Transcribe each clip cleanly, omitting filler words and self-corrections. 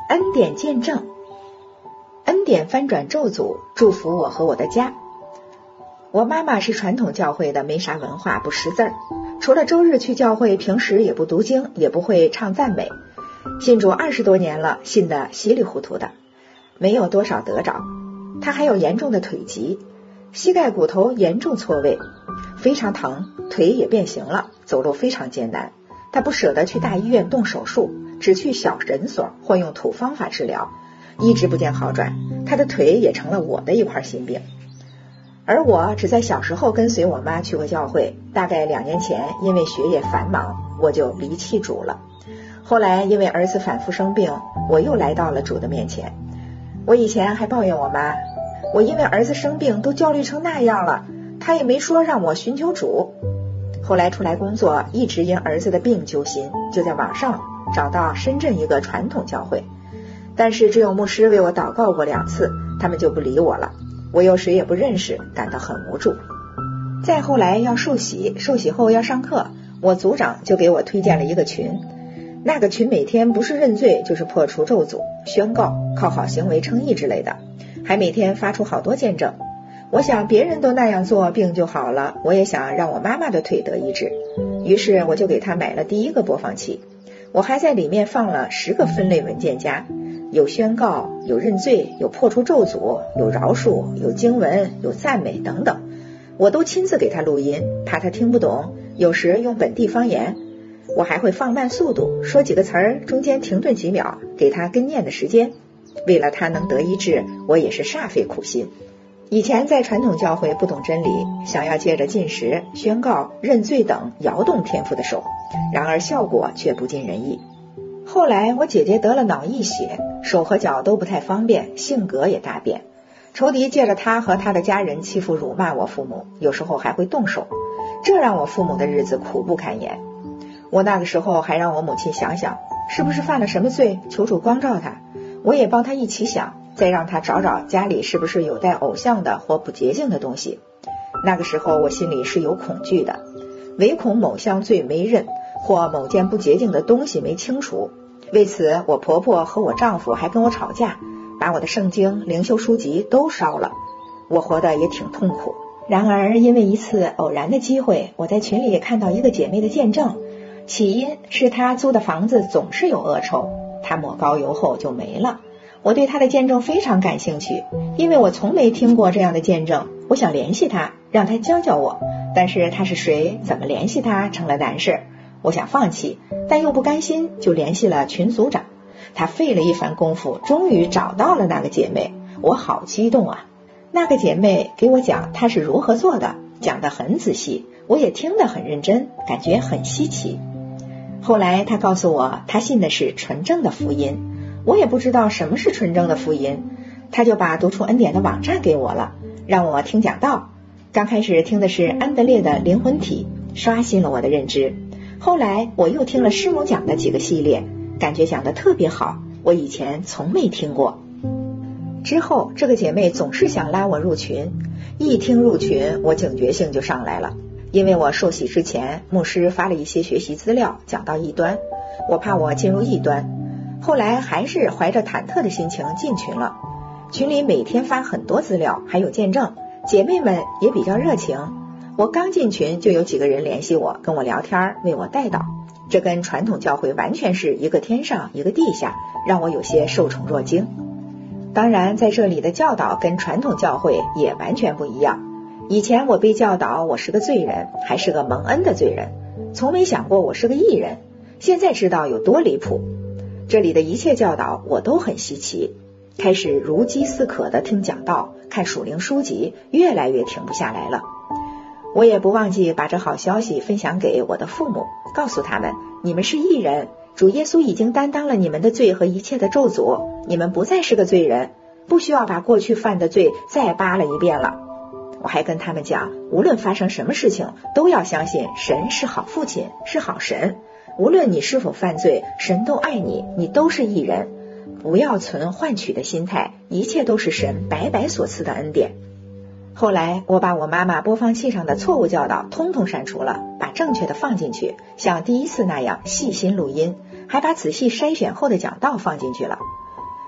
恩典见证，恩典翻转咒诅，祝福我和我的家。我妈妈是传统教会的，没啥文化，不识字儿，除了周日去教会，平时也不读经，也不会唱赞美。信主20多年了，信得稀里糊涂的，没有多少得着。她还有严重的腿疾，膝盖骨头严重错位，非常疼，腿也变形了，走路非常艰难。她不舍得去大医院动手术，只去小诊所或用土方法治疗，一直不见好转。她的腿也成了我的一块心病。而我只在小时候跟随我妈去过教会，大概2年前因为学业繁忙，我就离弃主了。后来因为儿子反复生病，我又来到了主的面前。我以前还抱怨我妈，我因为儿子生病都焦虑成那样了，她也没说让我寻求主。后来出来工作，一直因儿子的病揪心，就在网上找到深圳一个传统教会，但是只有牧师为我祷告过2次，他们就不理我了。我又谁也不认识，感到很无助。再后来要受洗，受洗后要上课，我组长就给我推荐了一个群。那个群每天不是认罪就是破除咒诅、宣告、靠好行为称义之类的，还每天发出好多见证。我想别人都那样做，病就好了，我也想让我妈妈的腿得医治。于是我就给她买了第一个播放器，我还在里面放了10个分类文件夹，有宣告，有认罪，有破除咒诅，有饶恕，有经文，有赞美等等。我都亲自给她录音，怕她听不懂，有时用本地方言。我还会放慢速度，说几个词儿，中间停顿几秒，给她跟念的时间。为了她能得医治，我也是煞费苦心。以前在传统教会不懂真理，想要借着禁食、宣告、认罪等摇动天父的手，然而效果却不尽人意。后来我姐姐得了脑溢血，手和脚都不太方便，性格也大变。仇敌借着她和她的家人欺负辱骂我父母，有时候还会动手，这让我父母的日子苦不堪言。我那个时候还让我母亲想想是不是犯了什么罪，求主光照她。我也帮她一起想，再让她找找家里是不是有带偶像的或不洁净的东西。那个时候我心里是有恐惧的，唯恐某项罪没认，或某件不洁净的东西没清除。为此我婆婆和我丈夫还跟我吵架，把我的圣经、灵修书籍都烧了。我活得也挺痛苦。然而因为一次偶然的机会，我在群里也看到一个姐妹的见证，起因是她租的房子总是有恶臭，她抹膏油后就没了。我对她的见证非常感兴趣，因为我从没听过这样的见证。我想联系她，让她教教我，但是她是谁，怎么联系她成了难事。我想放弃，但又不甘心，就联系了群组长。他费了一番功夫，终于找到了那个姐妹，我好激动啊！那个姐妹给我讲她是如何做的，讲得很仔细，我也听得很认真，感觉很稀奇。后来她告诉我，她信的是纯正的福音，我也不知道什么是纯正的福音，她就把读出恩典的网站给我了，让我听讲道。刚开始听的是安德烈的灵魂体，刷新了我的认知。后来我又听了师母讲的几个系列，感觉讲得特别好，我以前从没听过。之后这个姐妹总是想拉我入群，一听入群我警觉性就上来了。因为我受洗之前，牧师发了一些学习资料，讲到异端，我怕我进入异端，后来还是怀着忐忑的心情进群了。群里每天发很多资料，还有见证，姐妹们也比较热情。我刚进群就有几个人联系我，跟我聊天，为我带导。这跟传统教会完全是一个天上一个地下，让我有些受宠若惊。当然在这里的教导跟传统教会也完全不一样。以前我被教导我是个罪人，还是个蒙恩的罪人，从没想过我是个义人，现在知道有多离谱。这里的一切教导我都很稀奇，开始如饥似渴的听讲道，看属灵书籍，越来越停不下来了。我也不忘记把这好消息分享给我的父母，告诉他们，你们是义人，主耶稣已经担当了你们的罪和一切的咒诅，你们不再是个罪人，不需要把过去犯的罪再扒了一遍了。我还跟他们讲，无论发生什么事情，都要相信神是好父亲，是好神，无论你是否犯罪，神都爱你，你都是义人，不要存换取的心态，一切都是神白白所赐的恩典。后来我把我妈妈播放器上的错误教导通通删除了，把正确的放进去，像第一次那样细心录音，还把仔细筛选后的讲道放进去了。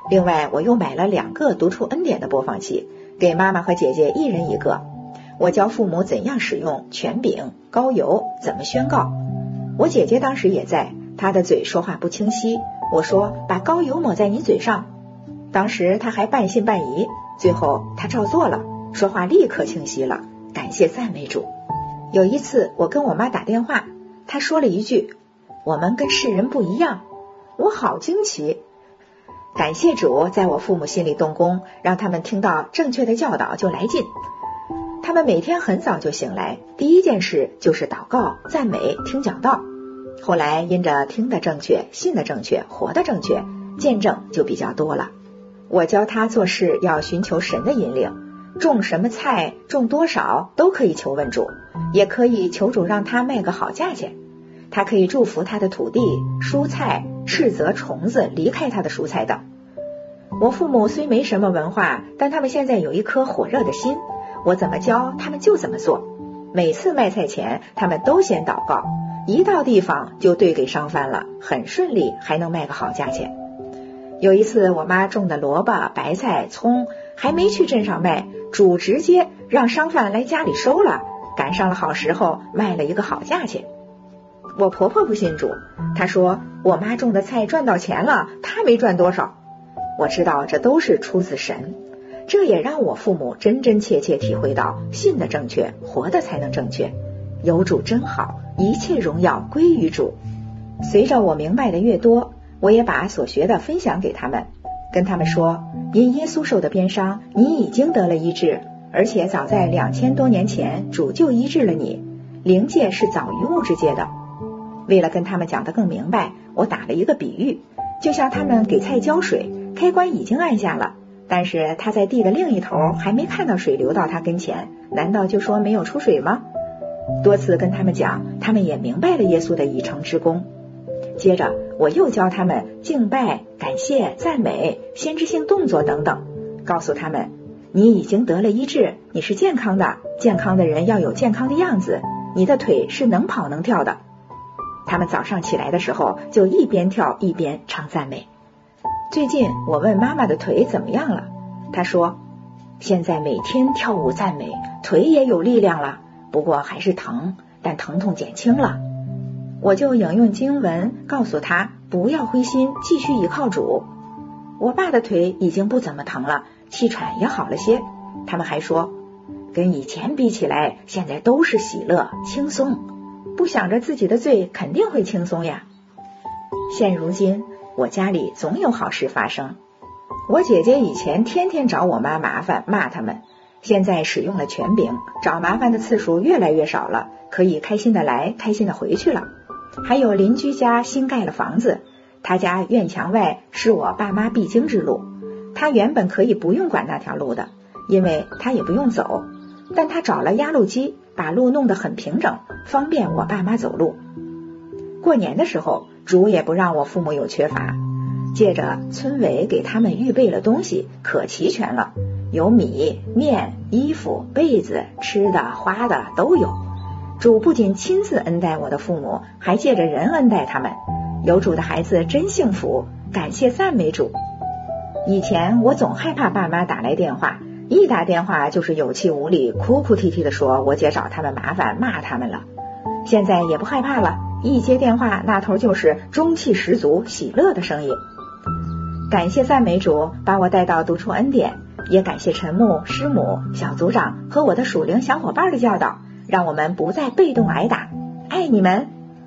另外我又买了2个读出恩典的播放器，给妈妈和姐姐一人1个。我教父母怎样使用权柄、膏油，怎么宣告。我姐姐当时也在，她的嘴说话不清晰，我说把膏油抹在你嘴上。当时她还半信半疑，最后她照做了，说话立刻清晰了，感谢赞美主。有一次我跟我妈打电话，她说了一句，我们跟世人不一样。我好惊奇，感谢主在我父母心里动工，让他们听到正确的教导就来劲。他们每天很早就醒来，第一件事就是祷告、赞美、听讲道。后来因着听得正确、信得正确、活得正确，见证就比较多了。我教他做事要寻求神的引领，种什么菜、种多少都可以求问主，也可以求主让他卖个好价钱。他可以祝福他的土地、蔬菜、斥责虫子离开他的蔬菜等。我父母虽没什么文化，但他们现在有一颗火热的心，我怎么教他们就怎么做。每次卖菜前他们都先祷告，一到地方就兑给商贩了，很顺利，还能卖个好价钱。有一次我妈种的萝卜、白菜、葱还没去镇上卖，主直接让商贩来家里收了，赶上了好时候，卖了一个好价钱。我婆婆不信主，她说我妈种的菜赚到钱了，她没赚多少。我知道这都是出自神，这也让我父母真真切切体会到信的正确，活的才能正确。有主真好，一切荣耀归于主。随着我明白的越多，我也把所学的分享给他们，跟他们说，因耶稣受的鞭伤，你已经得了医治，而且早在2000多年前主就医治了你，灵界是早于物质界的。为了跟他们讲得更明白，我打了一个比喻，就像他们给菜浇水，开关已经按下了，但是他在地的另一头还没看到水流到他跟前，难道就说没有出水吗？多次跟他们讲，他们也明白了耶稣的已成之功。接着我又教他们敬拜、感谢、赞美、先知性动作等等，告诉他们，你已经得了医治，你是健康的，健康的人要有健康的样子，你的腿是能跑能跳的。他们早上起来的时候就一边跳一边唱赞美。最近我问妈妈的腿怎么样了，她说现在每天跳舞赞美，腿也有力量了，不过还是疼，但疼痛减轻了。我就引用经文告诉她不要灰心，继续依靠主。我爸的腿已经不怎么疼了，气喘也好了些。他们还说跟以前比起来，现在都是喜乐轻松，不想着自己的罪肯定会轻松呀。现如今我家里总有好事发生。我姐姐以前天天找我妈麻烦，骂他们，现在使用了权柄，找麻烦的次数越来越少了，可以开心的来，开心的回去了。还有邻居家新盖了房子，他家院墙外是我爸妈必经之路，他原本可以不用管那条路的，因为他也不用走，但他找了压路机，把路弄得很平整，方便我爸妈走路。过年的时候，主也不让我父母有缺乏，借着村委给他们预备了东西，可齐全了，有米、面、衣服、被子，吃的、花的都有。主不仅亲自恩待我的父母，还借着人恩待他们。有主的孩子真幸福，感谢赞美主。以前我总害怕爸妈打来电话，一打电话就是有气无力，哭哭啼啼的说我姐找他们麻烦，骂他们了。现在也不害怕了，一接电话那头就是中气十足、喜乐的声音。感谢赞美主把我带到读出恩典，也感谢陈牧、师母、小组长和我的属灵小伙伴的教导，让我们不再被动挨打。爱你们。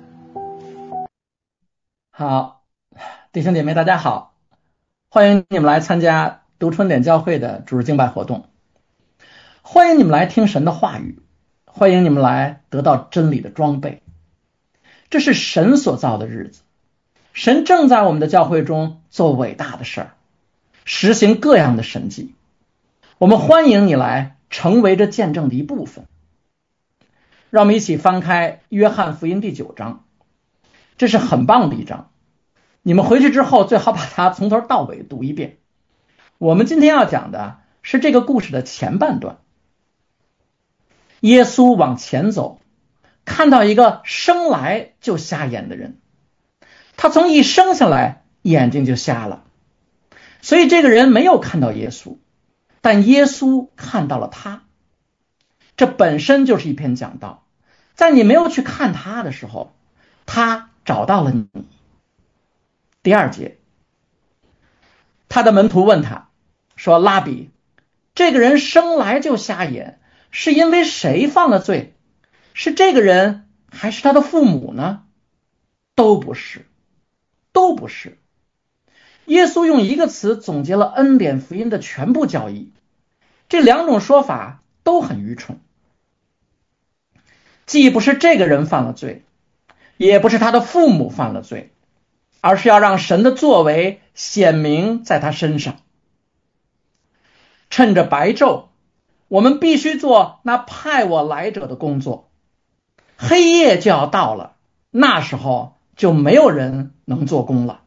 好，弟兄姐妹大家好，欢迎你们来参加读出恩典教会的主日敬拜活动，欢迎你们来听神的话语，欢迎你们来得到真理的装备。这是神所造的日子，神正在我们的教会中做伟大的事儿，实行各样的神迹。我们欢迎你来成为这见证的一部分。让我们一起翻开约翰福音第9章，这是很棒的一章，你们回去之后最好把它从头到尾读一遍。我们今天要讲的是这个故事的前半段。耶稣往前走，看到一个生来就瞎眼的人，他从一生下来眼睛就瞎了。 所以这个人没有看到耶稣，但耶稣看到了他。这本身就是一篇讲道，在你没有去看他的时候，他找到了你。第2节，他的门徒问他说，拉比，这个人生来就瞎眼，是因为谁犯了罪？是这个人还是他的父母呢？都不是，都不是。耶稣用一个词总结了恩典福音的全部教义，这2种说法都很愚蠢。既不是这个人犯了罪，也不是他的父母犯了罪，而是要让神的作为显明在他身上。趁着白昼，我们必须做那派我来者的工作，黑夜就要到了，那时候就没有人能做工了。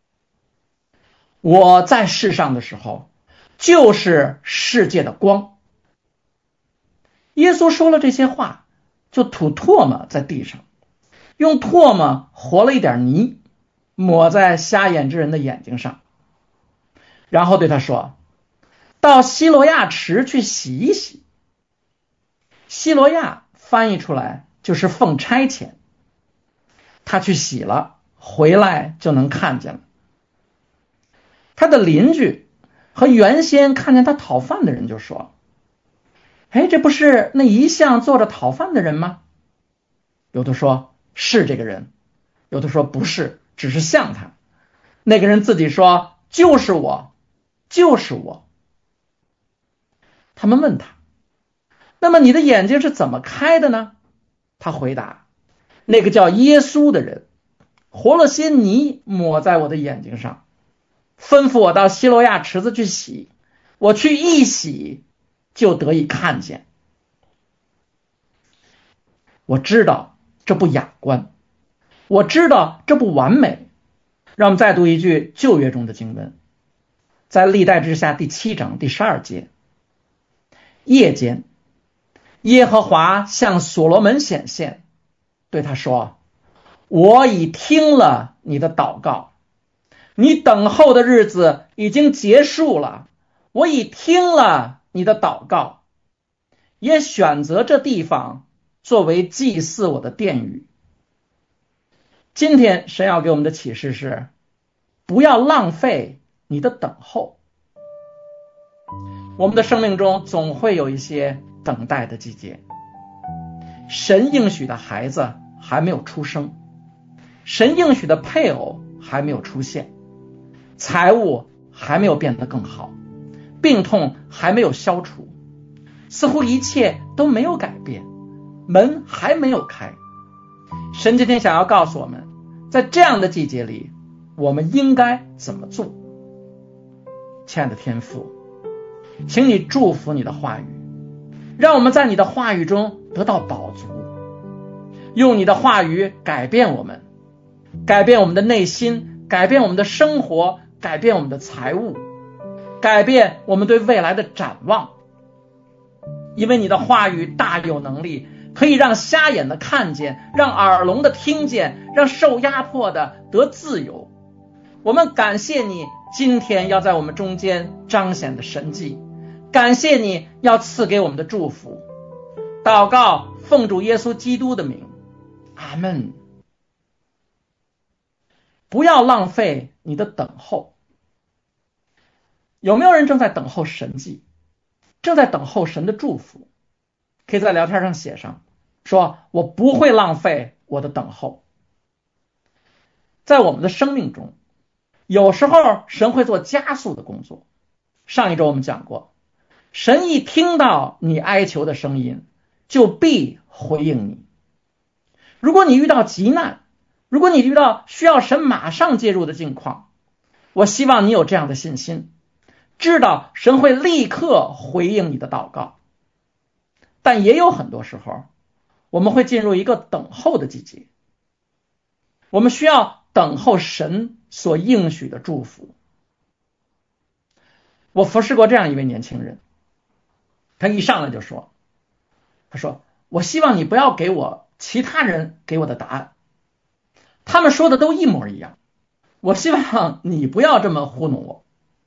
我在世上的时候，就是世界的光。耶稣说了这些话，就吐唾沫在地上，用唾沫和了一点泥，抹在瞎眼之人的眼睛上，然后对他说，到西罗亚池去洗一洗。西罗亚翻译出来就是奉差遣。他去洗了，回来就能看见了。他的邻居和原先看见他讨饭的人就说，这不是那一向坐着讨饭的人吗？有的说是这个人，有的说不是，只是像他。那个人自己说，就是我，就是我。他们问他，那么你的眼睛是怎么开的呢？他回答，那个叫耶稣的人和了些泥抹在我的眼睛上，吩咐我到西罗亚池子去洗，我去一洗就得以看见。我知道这不雅观，我知道这不完美。让我们再读一句旧约中的经文，在历代志下第7章第12节，夜间耶和华向所罗门显现，对他说，我已听了你的祷告，你等候的日子已经结束了，我已听了你的祷告，也选择这地方作为祭祀我的殿宇。今天神要给我们的启示是，不要浪费你的等候。我们的生命中总会有一些等待的季节，神应许的孩子还没有出生，神应许的配偶还没有出现，财务还没有变得更好，病痛还没有消除，似乎一切都没有改变，门还没有开。神今天想要告诉我们，在这样的季节里，我们应该怎么做？亲爱的天父，请你祝福你的话语，让我们在你的话语中得到饱足，用你的话语改变我们，改变我们的内心，改变我们的生活，改变我们的财务，改变我们对未来的展望。因为你的话语大有能力，可以让瞎眼的看见，让耳聋的听见，让受压迫的得自由。我们感谢你今天要在我们中间彰显的神迹，感谢你要赐给我们的祝福。祷告奉主耶稣基督的名，阿们。不要浪费你的等候。有没有人正在等候神迹，正在等候神的祝福？可以在聊天上写上，说我不会浪费我的等候。在我们的生命中，有时候神会做加速的工作。上一周我们讲过，神一听到你哀求的声音，就必回应你。如果你遇到急难，如果你遇到需要神马上介入的境况，我希望你有这样的信心，知道神会立刻回应你的祷告。但也有很多时候，我们会进入一个等候的季节，我们需要等候神所应许的祝福。我服侍过这样一位年轻人，他一上来就说，他说，我希望你不要给我其他人给我的答案，他们说的都一模一样，我希望你不要这么糊弄我。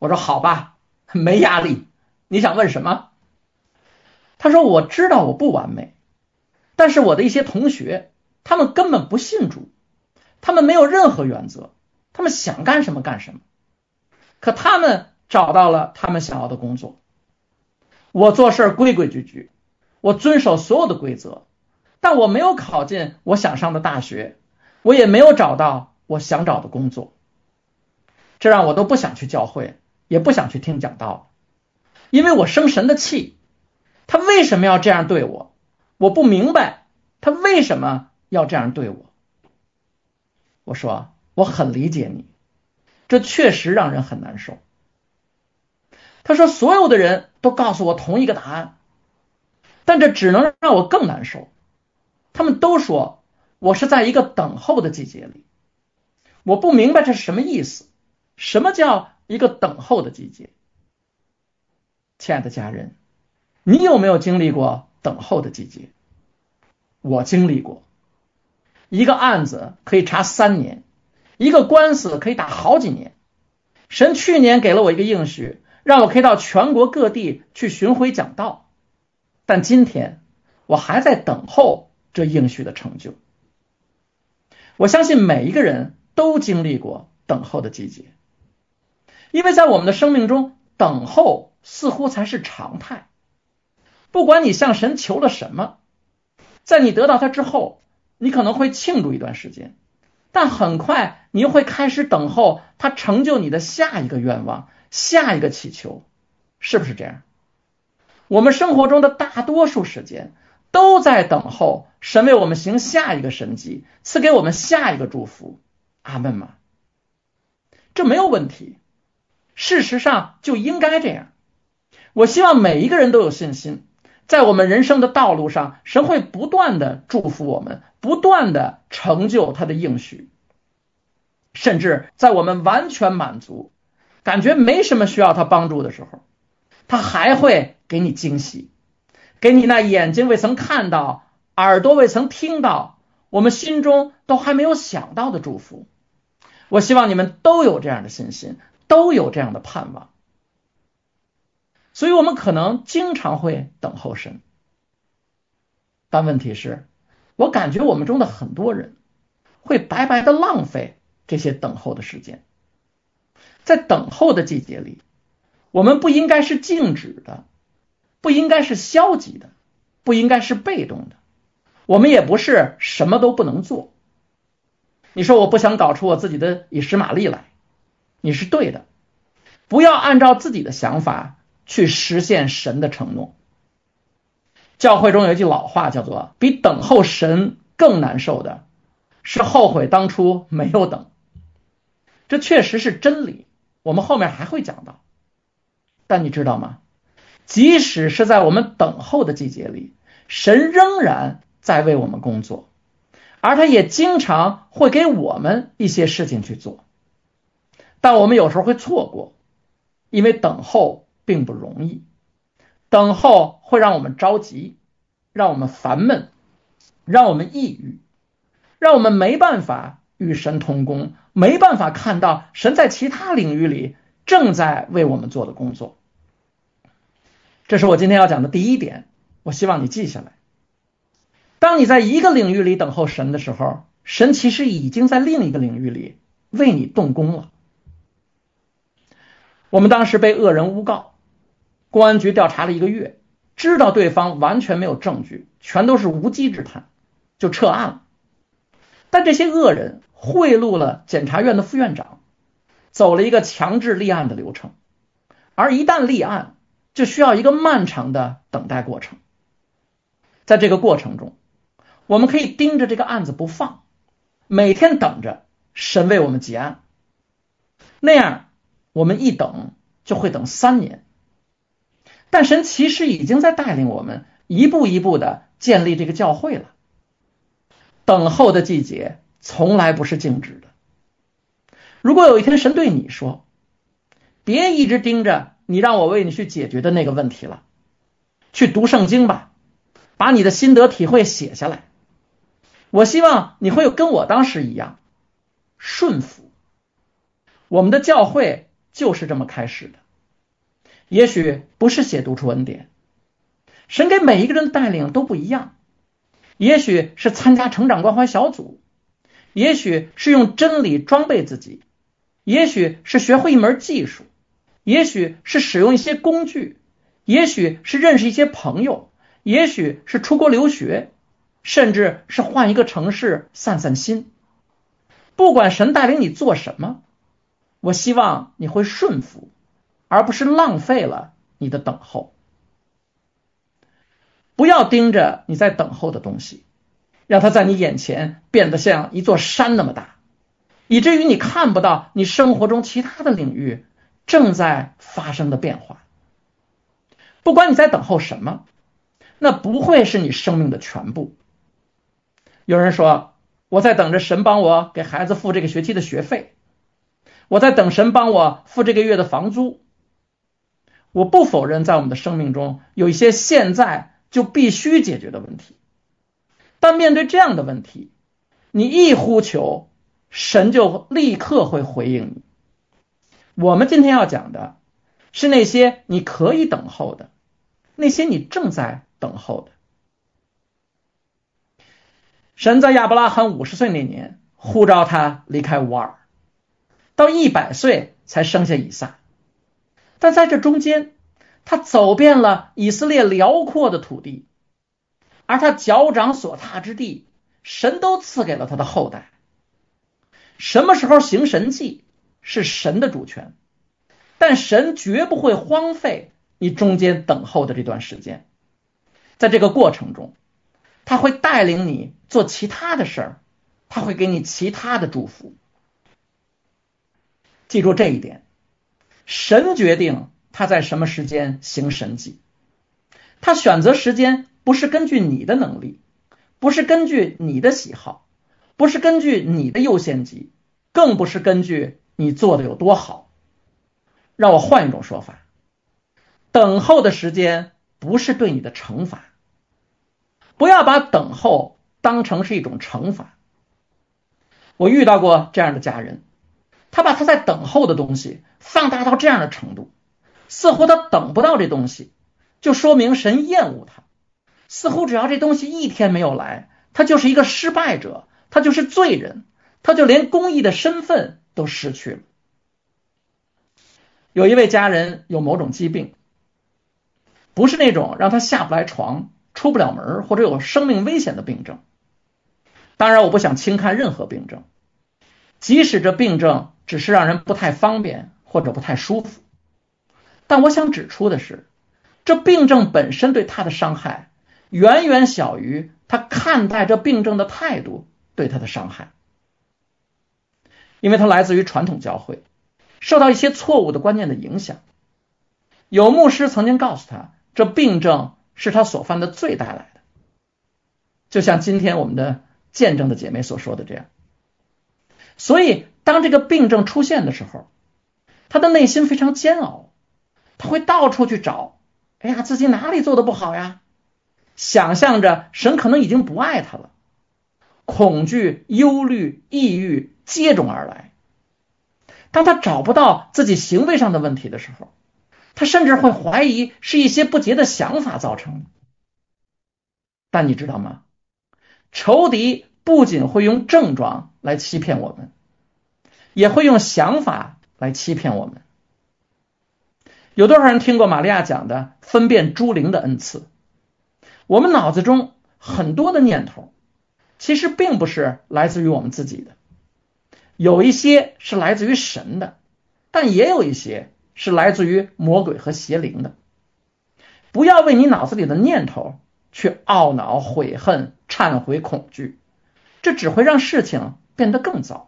我说好吧，没压力，你想问什么？他说我知道我不完美，但是我的一些同学，他们根本不信主，他们没有任何原则，他们想干什么干什么，可他们找到了他们想要的工作。我做事规规矩矩，我遵守所有的规则，但我没有考进我想上的大学，我也没有找到我想找的工作，这让我都不想去教会，也不想去听讲道，因为我生神的气。他为什么要这样对我？我不明白他为什么要这样对我。我说我很理解你，这确实让人很难受。他说所有的人都告诉我同一个答案，但这只能让我更难受。他们都说我是在一个等候的季节里，我不明白这是什么意思，什么叫一个等候的季节？亲爱的家人，你有没有经历过等候的季节？我经历过。一个案子可以查3年，一个官司可以打好几年。神去年给了我一个应许，让我可以到全国各地去巡回讲道，但今天我还在等候这应许的成就。我相信每一个人都经历过等候的季节，因为在我们的生命中，等候似乎才是常态。不管你向神求了什么，在你得到它之后，你可能会庆祝一段时间，但很快你又会开始等候它成就你的下一个愿望，下一个祈求，是不是这样？我们生活中的大多数时间都在等候神为我们行下一个神迹，赐给我们下一个祝福。阿们吗？这没有问题，事实上就应该这样。我希望每一个人都有信心，在我们人生的道路上，神会不断的祝福我们，不断的成就他的应许，甚至在我们完全满足，感觉没什么需要他帮助的时候，他还会给你惊喜，给你那眼睛未曾看到，耳朵未曾听到，我们心中都还没有想到的祝福。我希望你们都有这样的信心，都有这样的盼望。所以我们可能经常会等候神，但问题是，我感觉我们中的很多人会白白的浪费这些等候的时间。在等候的季节里，我们不应该是静止的，不应该是消极的，不应该是被动的，我们也不是什么都不能做。你说我不想搞出我自己的以实玛利来，你是对的，不要按照自己的想法去实现神的承诺。教会中有一句老话叫做，比等候神更难受的是后悔当初没有等。这确实是真理，我们后面还会讲到。但你知道吗？即使是在我们等候的季节里，神仍然在为我们工作，而他也经常会给我们一些事情去做，但我们有时候会错过，因为等候并不容易，等候会让我们着急，让我们烦闷，让我们抑郁，让我们没办法与神同工，没办法看到神在其他领域里正在为我们做的工作。这是我今天要讲的第一点，我希望你记下来。当你在一个领域里等候神的时候，神其实已经在另一个领域里为你动工了。我们当时被恶人诬告，公安局调查了1个月，知道对方完全没有证据，全都是无稽之谈，就撤案了。但这些恶人贿赂了检察院的副院长，走了一个强制立案的流程，而一旦立案，就需要一个漫长的等待过程。在这个过程中，我们可以盯着这个案子不放，每天等着神为我们结案，那样我们一等就会等3年。但神其实已经在带领我们一步一步的建立这个教会了。等候的季节从来不是静止的。如果有一天神对你说，别一直盯着你让我为你去解决的那个问题了，去读圣经吧，把你的心得体会写下来。我希望你会跟我当时一样顺服。我们的教会就是这么开始的。也许不是写读出恩典，神给每一个人的带领都不一样，也许是参加成长关怀小组，也许是用真理装备自己，也许是学会一门技术，也许是使用一些工具，也许是认识一些朋友，也许是出国留学，甚至是换一个城市散散心。不管神带领你做什么，我希望你会顺服，而不是浪费了你的等候。不要盯着你在等候的东西，让它在你眼前变得像一座山那么大，以至于你看不到你生活中其他的领域正在发生的变化。不管你在等候什么，那不会是你生命的全部。有人说，我在等着神帮我给孩子付这个学期的学费，我在等神帮我付这个月的房租。我不否认在我们的生命中有一些现在就必须解决的问题，但面对这样的问题，你一呼求，神就立刻会回应你。我们今天要讲的是那些你可以等候的，那些你正在等候的。神在亚伯拉罕50岁那年呼召他离开乌尔，到100岁才生下以撒。但在这中间，他走遍了以色列辽阔的土地，而他脚掌所踏之地，神都赐给了他的后代。什么时候行神迹是神的主权，但神绝不会荒废你中间等候的这段时间。在这个过程中，他会带领你做其他的事儿，他会给你其他的祝福。记住这一点，神决定他在什么时间行神迹，他选择时间不是根据你的能力，不是根据你的喜好，不是根据你的优先级，更不是根据你做的有多好。让我换一种说法，等候的时间不是对你的惩罚，不要把等候当成是一种惩罚。我遇到过这样的家人，他把他在等候的东西放大到这样的程度，似乎他等不到这东西，就说明神厌恶他，似乎只要这东西一天没有来，他就是一个失败者，他就是罪人，他就连公义的身份都失去了。有一位家人有某种疾病，不是那种让他下不来床、出不了门或者有生命危险的病症。当然我不想轻看任何病症，即使这病症只是让人不太方便或者不太舒服，但我想指出的是，这病症本身对他的伤害远远小于他看待这病症的态度对他的伤害。因为他来自于传统教会，受到一些错误的观念的影响。有牧师曾经告诉他，这病症是他所犯的罪带来的，就像今天我们的见证的姐妹所说的这样。所以当这个病症出现的时候，他的内心非常煎熬，他会到处去找，哎呀，自己哪里做的不好呀，想象着神可能已经不爱他了，恐惧、忧虑、抑郁接踵而来。当他找不到自己行为上的问题的时候，他甚至会怀疑是一些不洁的想法造成的。但你知道吗？仇敌不仅会用症状来欺骗我们，也会用想法来欺骗我们。有多少人听过玛利亚讲的分辨诸灵的恩赐？我们脑子中很多的念头其实并不是来自于我们自己的，有一些是来自于神的，但也有一些是来自于魔鬼和邪灵的。不要为你脑子里的念头去懊恼、悔恨、忏悔、恐惧，这只会让事情变得更糟。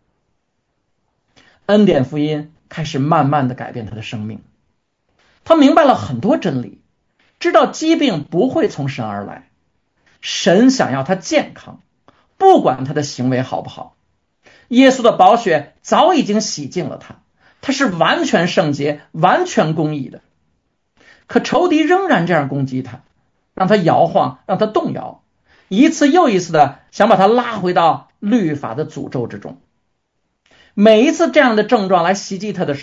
恩典福音开始慢慢的改变他的生命，他明白了很多真理，知道疾病不会从神而来，神想要他健康，不管他的行为好不好。耶稣的宝血早已经洗净了他，他是完全圣洁、完全公义的。可仇敌仍然这样攻击他，让他摇晃，让他动摇，一次又一次的想把他拉回到律法的诅咒之中。每一次这样的症状来袭击他的时候，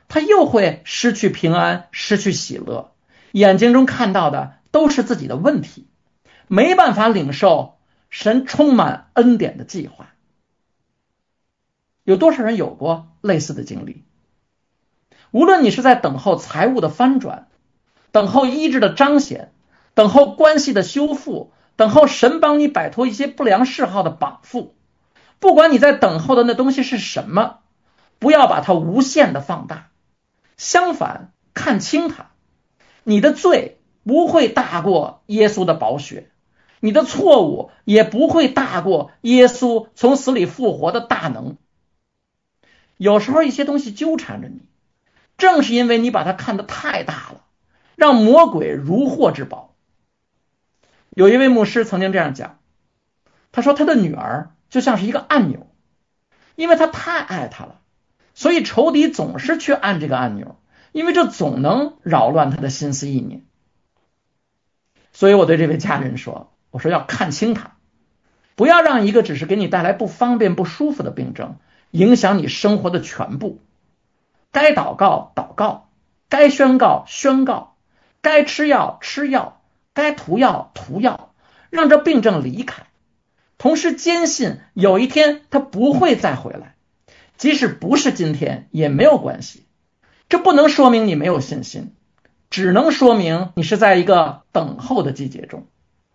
他又会失去平安，失去喜乐，眼睛中看到的都是自己的问题，没办法领受神充满恩典的计划。有多少人有过类似的经历？无论你是在等候财务的翻转，等候医治的彰显，等候关系的修复，等候神帮你摆脱一些不良嗜好的绑缚，不管你在等候的那东西是什么，不要把它无限的放大，相反，看清它。你的罪不会大过耶稣的宝血，你的错误也不会大过耶稣从死里复活的大能。有时候一些东西纠缠着你，正是因为你把它看得太大了，让魔鬼如获至宝。有一位牧师曾经这样讲，他说他的女儿就像是一个按钮，因为他太爱她了，所以仇敌总是去按这个按钮，因为这总能扰乱他的心思意念。所以我对这位家人说，我说要看清他，不要让一个只是给你带来不方便不舒服的病症影响你生活的全部。该祷告祷告，该宣告宣告，该吃药吃药，该涂药涂药，让这病症离开。同时坚信有一天他不会再回来，即使不是今天也没有关系。这不能说明你没有信心，只能说明你是在一个等候的季节中。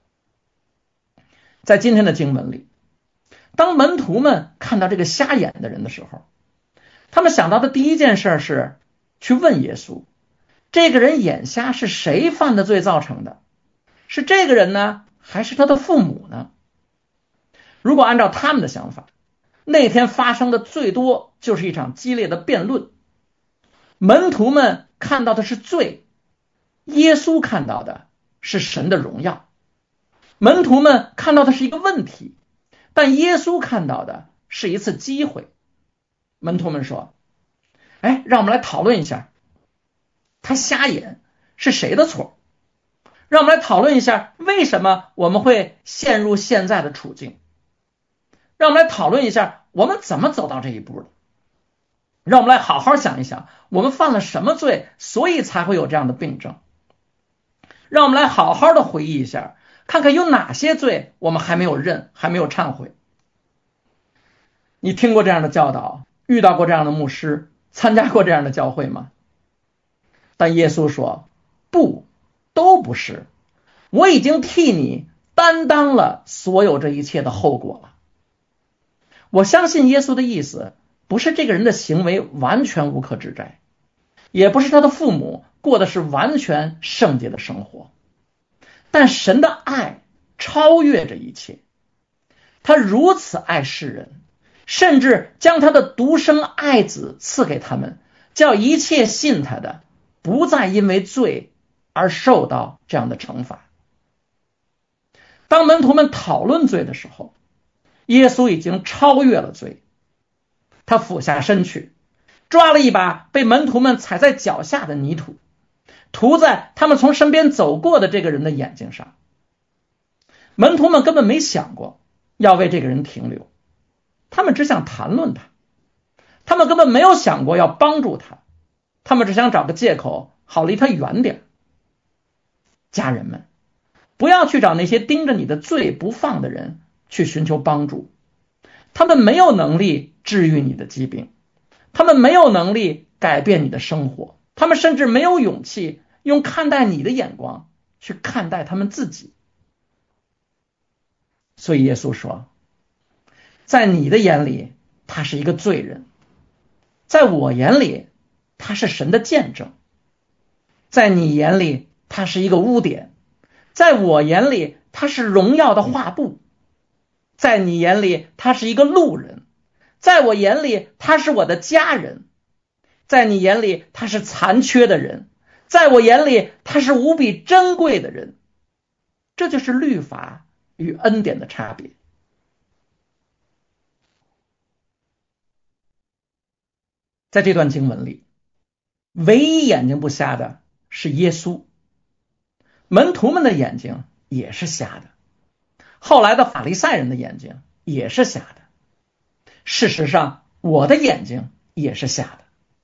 在今天的经文里，当门徒们看到这个瞎眼的人的时候，他们想到的第一件事是去问耶稣，这个人眼瞎是谁犯的罪造成的？是这个人呢，还是他的父母呢？如果按照他们的想法，那天发生的最多就是一场激烈的辩论。门徒们看到的是罪，耶稣看到的是神的荣耀。门徒们看到的是一个问题，但耶稣看到的是一次机会。门徒们说，让我们来讨论一下，他瞎眼是谁的错？让我们来讨论一下，为什么我们会陷入现在的处境？让我们来讨论一下，我们怎么走到这一步的？让我们来好好想一想，我们犯了什么罪，所以才会有这样的病症？让我们来好好的回忆一下，看看有哪些罪我们还没有认，还没有忏悔。你听过这样的教导，遇到过这样的牧师，参加过这样的教会吗？但耶稣说，不，都不是，我已经替你担当了所有这一切的后果了。我相信耶稣的意思不是这个人的行为完全无可指摘，也不是他的父母过的是完全圣洁的生活，但神的爱超越这一切。他如此爱世人，甚至将他的独生爱子赐给他们，叫一切信他的不再因为罪而受到这样的惩罚。当门徒们讨论罪的时候，耶稣已经超越了罪。他俯下身去，抓了一把被门徒们踩在脚下的泥土，涂在他们从身边走过的这个人的眼睛上。门徒们根本没想过要为这个人停留，他们只想谈论他，他们根本没有想过要帮助他，他们只想找个借口好离他远点。家人们，不要去找那些盯着你的罪不放的人去寻求帮助，他们没有能力治愈你的疾病，他们没有能力改变你的生活，他们甚至没有勇气用看待你的眼光去看待他们自己。所以耶稣说，在你的眼里他是一个罪人，在我眼里他是神的见证，在你眼里他是一个污点，在我眼里他是荣耀的画布，在你眼里他是一个路人，在我眼里他是我的家人，在你眼里他是残缺的人，在我眼里他是无比珍贵的人。这就是律法与恩典的差别。在这段经文里，唯一眼睛不瞎的是耶稣，门徒们的眼睛也是瞎的，后来的法利赛人的眼睛也是瞎的。事实上，我的眼睛也是瞎的。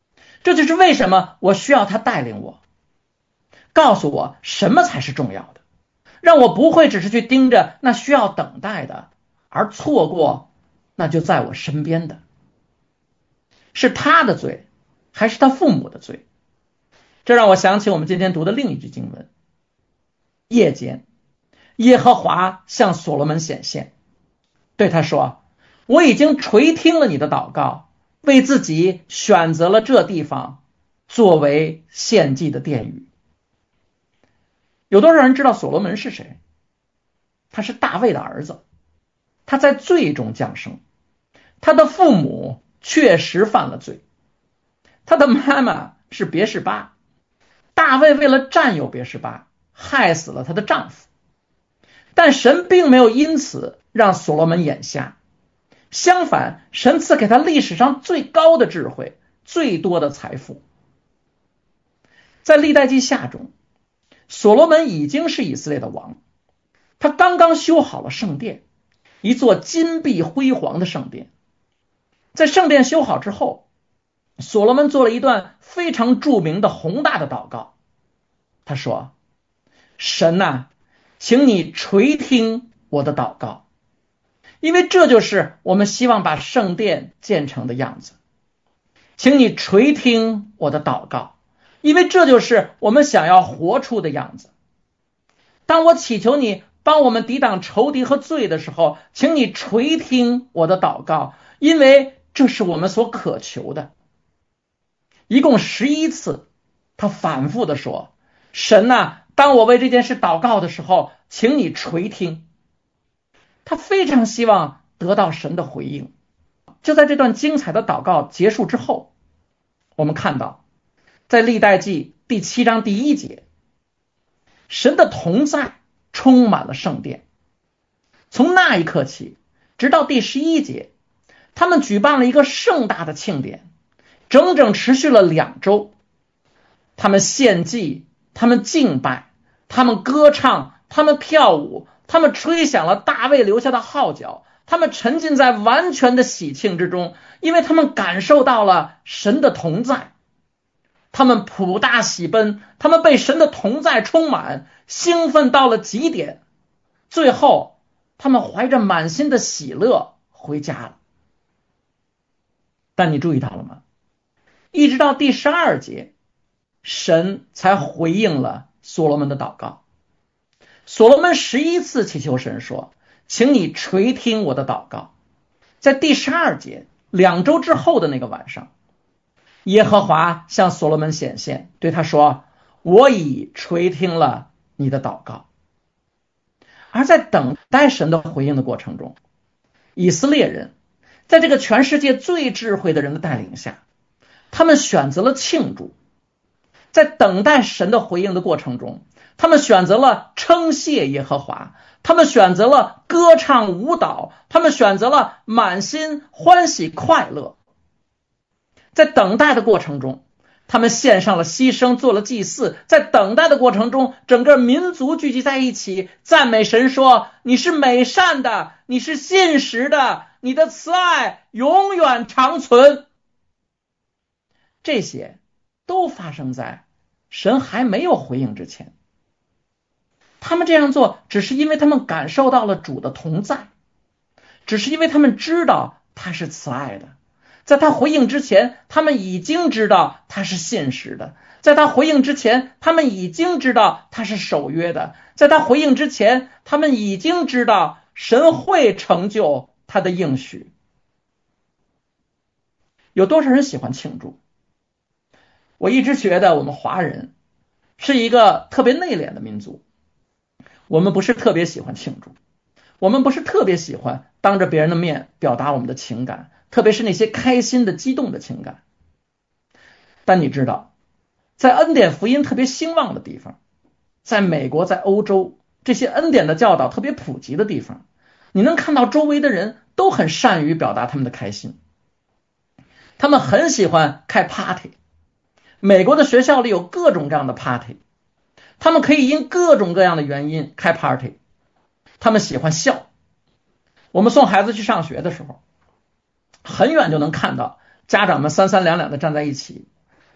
这就是为什么我需要他带领我，告诉我什么才是重要的，让我不会只是去盯着那需要等待的，而错过那就在我身边的。是他的罪还是他父母的罪？这让我想起我们今天读的另一句经文，夜间耶和华向所罗门显现，对他说，我已经垂听了你的祷告，为自己选择了这地方作为献祭的殿宇。有多少人知道所罗门是谁？他是大卫的儿子，他在罪中降生，他的父母确实犯了罪，他的妈妈是别是巴，大卫为了占有别是巴，害死了他的丈夫。但神并没有因此让所罗门眼瞎，相反，神赐给他历史上最高的智慧，最多的财富。在历代记下中，所罗门已经是以色列的王，他刚刚修好了圣殿，一座金碧辉煌的圣殿。在圣殿修好之后，所罗门做了一段非常著名的宏大的祷告。他说，神啊，请你垂听我的祷告，因为这就是我们希望把圣殿建成的样子。请你垂听我的祷告，因为这就是我们想要活出的样子。当我祈求你帮我们抵挡仇敌和罪的时候，请你垂听我的祷告，因为这是我们所渴求的。一共11次，他反复地说，神啊，当我为这件事祷告的时候，请你垂听。他非常希望得到神的回应。就在这段精彩的祷告结束之后，我们看到在历代记第7章第1节，神的同在充满了圣殿。从那一刻起，直到第11节，他们举办了一个盛大的庆典，整整持续了2周。他们献祭，他们敬拜，他们歌唱，他们跳舞，他们吹响了大卫留下的号角，他们沉浸在完全的喜庆之中，因为他们感受到了神的同在。他们普大喜奔，他们被神的同在充满，兴奋到了极点。最后，他们怀着满心的喜乐回家了。但你注意到了吗？一直到第12节，神才回应了所罗门的祷告。所罗门11次祈求神说，请你垂听我的祷告。在第12节，2周之后的那个晚上，耶和华向所罗门显现，对他说，我已垂听了你的祷告。而在等待神的回应的过程中，以色列人在这个全世界最智慧的人的带领下，他们选择了庆祝。在等待神的回应的过程中，他们选择了称谢耶和华，他们选择了歌唱舞蹈，他们选择了满心欢喜快乐。在等待的过程中，他们献上了牺牲，做了祭祀。在等待的过程中，整个民族聚集在一起，赞美神说，你是美善的，你是信实的，你的慈爱永远长存。这些都发生在神还没有回应之前。他们这样做只是因为他们感受到了主的同在，只是因为他们知道他是慈爱的。在他回应之前，他们已经知道他是信实的。在他回应之前，他们已经知道他是守约的。在他回应之前，他们已经知道神会成就他的应许。有多少人喜欢庆祝？我一直觉得我们华人是一个特别内敛的民族，我们不是特别喜欢庆祝，我们不是特别喜欢当着别人的面表达我们的情感，特别是那些开心的激动的情感。但你知道，在恩典福音特别兴旺的地方，在美国，在欧洲，这些恩典的教导特别普及的地方，你能看到周围的人都很善于表达他们的开心，他们很喜欢开 party。 美国的学校里有各种各样的 party， 他们可以因各种各样的原因开 party， 他们喜欢笑。我们送孩子去上学的时候，很远就能看到家长们三三两两的站在一起，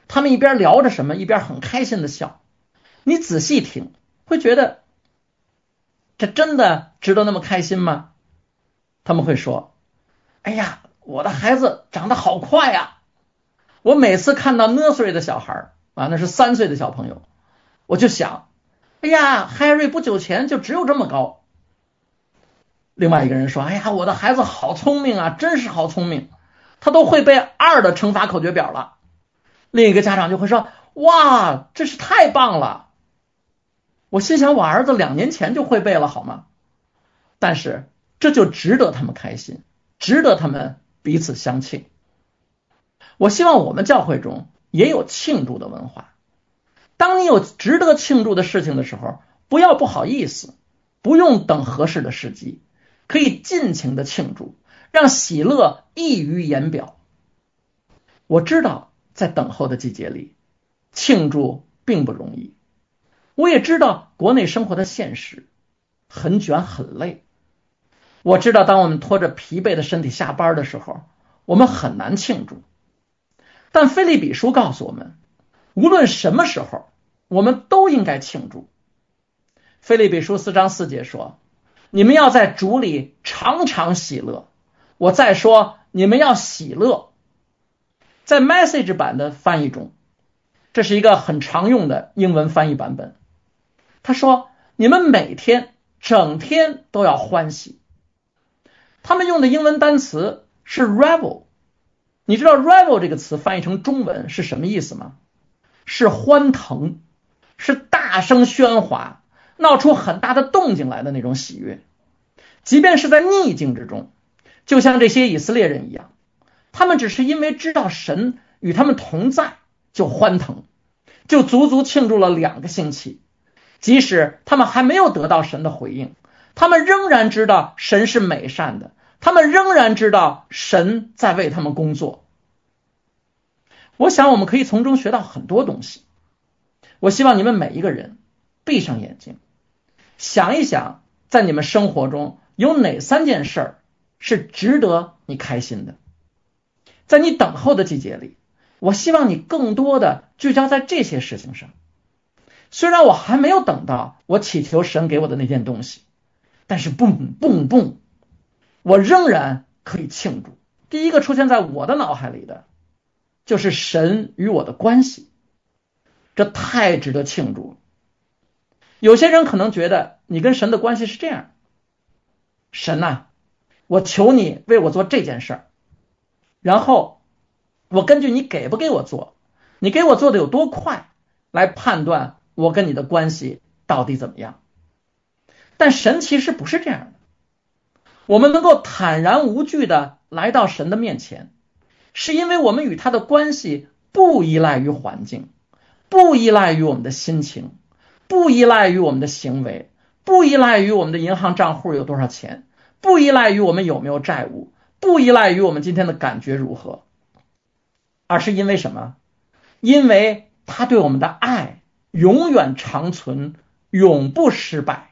他们一边聊着什么，一边很开心的笑。你仔细听，会觉得这真的值得那么开心吗？他们会说，哎呀，我的孩子长得好快呀，我每次看到nursery的小孩啊，那是3岁的小朋友，我就想，哎呀，Harry 不久前就只有这么高。另外一个人说，哎呀，我的孩子好聪明啊，真是好聪明，他都会背2的乘法口诀表了。另一个家长就会说，哇，这是太棒了。我心想，我儿子2年前就会背了好吗？但是这就值得他们开心，值得他们彼此相庆。我希望我们教会中也有庆祝的文化。当你有值得庆祝的事情的时候，不要不好意思，不用等合适的时机，可以尽情的庆祝，让喜乐溢于言表。我知道在等候的季节里，庆祝并不容易。我也知道国内生活的现实很卷很累。我知道当我们拖着疲惫的身体下班的时候，我们很难庆祝。但腓立比书告诉我们，无论什么时候，我们都应该庆祝。腓立比书4章4节说，你们要在主里常常喜乐。我再说，你们要喜乐。在 Message 版的翻译中，这是一个很常用的英文翻译版本。他说，你们每天整天都要欢喜。他们用的英文单词是 revel。 你知道 revel 这个词翻译成中文是什么意思吗？是欢腾，是大声喧哗，闹出很大的动静来的那种喜悦。即便是在逆境之中，就像这些以色列人一样，他们只是因为知道神与他们同在就欢腾，就足足庆祝了2个星期。即使他们还没有得到神的回应，他们仍然知道神是美善的，他们仍然知道神在为他们工作。我想我们可以从中学到很多东西。我希望你们每一个人闭上眼睛，想一想，在你们生活中有哪3件事是值得你开心的。在你等候的季节里，我希望你更多的聚焦在这些事情上。虽然我还没有等到我祈求神给我的那件东西，但是蹦蹦蹦，我仍然可以庆祝。第一个出现在我的脑海里的就是神与我的关系，这太值得庆祝了。有些人可能觉得你跟神的关系是这样，神啊，我求你为我做这件事儿，然后我根据你给不给我做，你给我做的有多快来判断我跟你的关系到底怎么样。但神其实不是这样的。我们能够坦然无惧的来到神的面前，是因为我们与他的关系不依赖于环境，不依赖于我们的心情，不依赖于我们的行为，不依赖于我们的银行账户有多少钱，不依赖于我们有没有债务，不依赖于我们今天的感觉如何，而是因为什么？因为他对我们的爱永远长存，永不失败。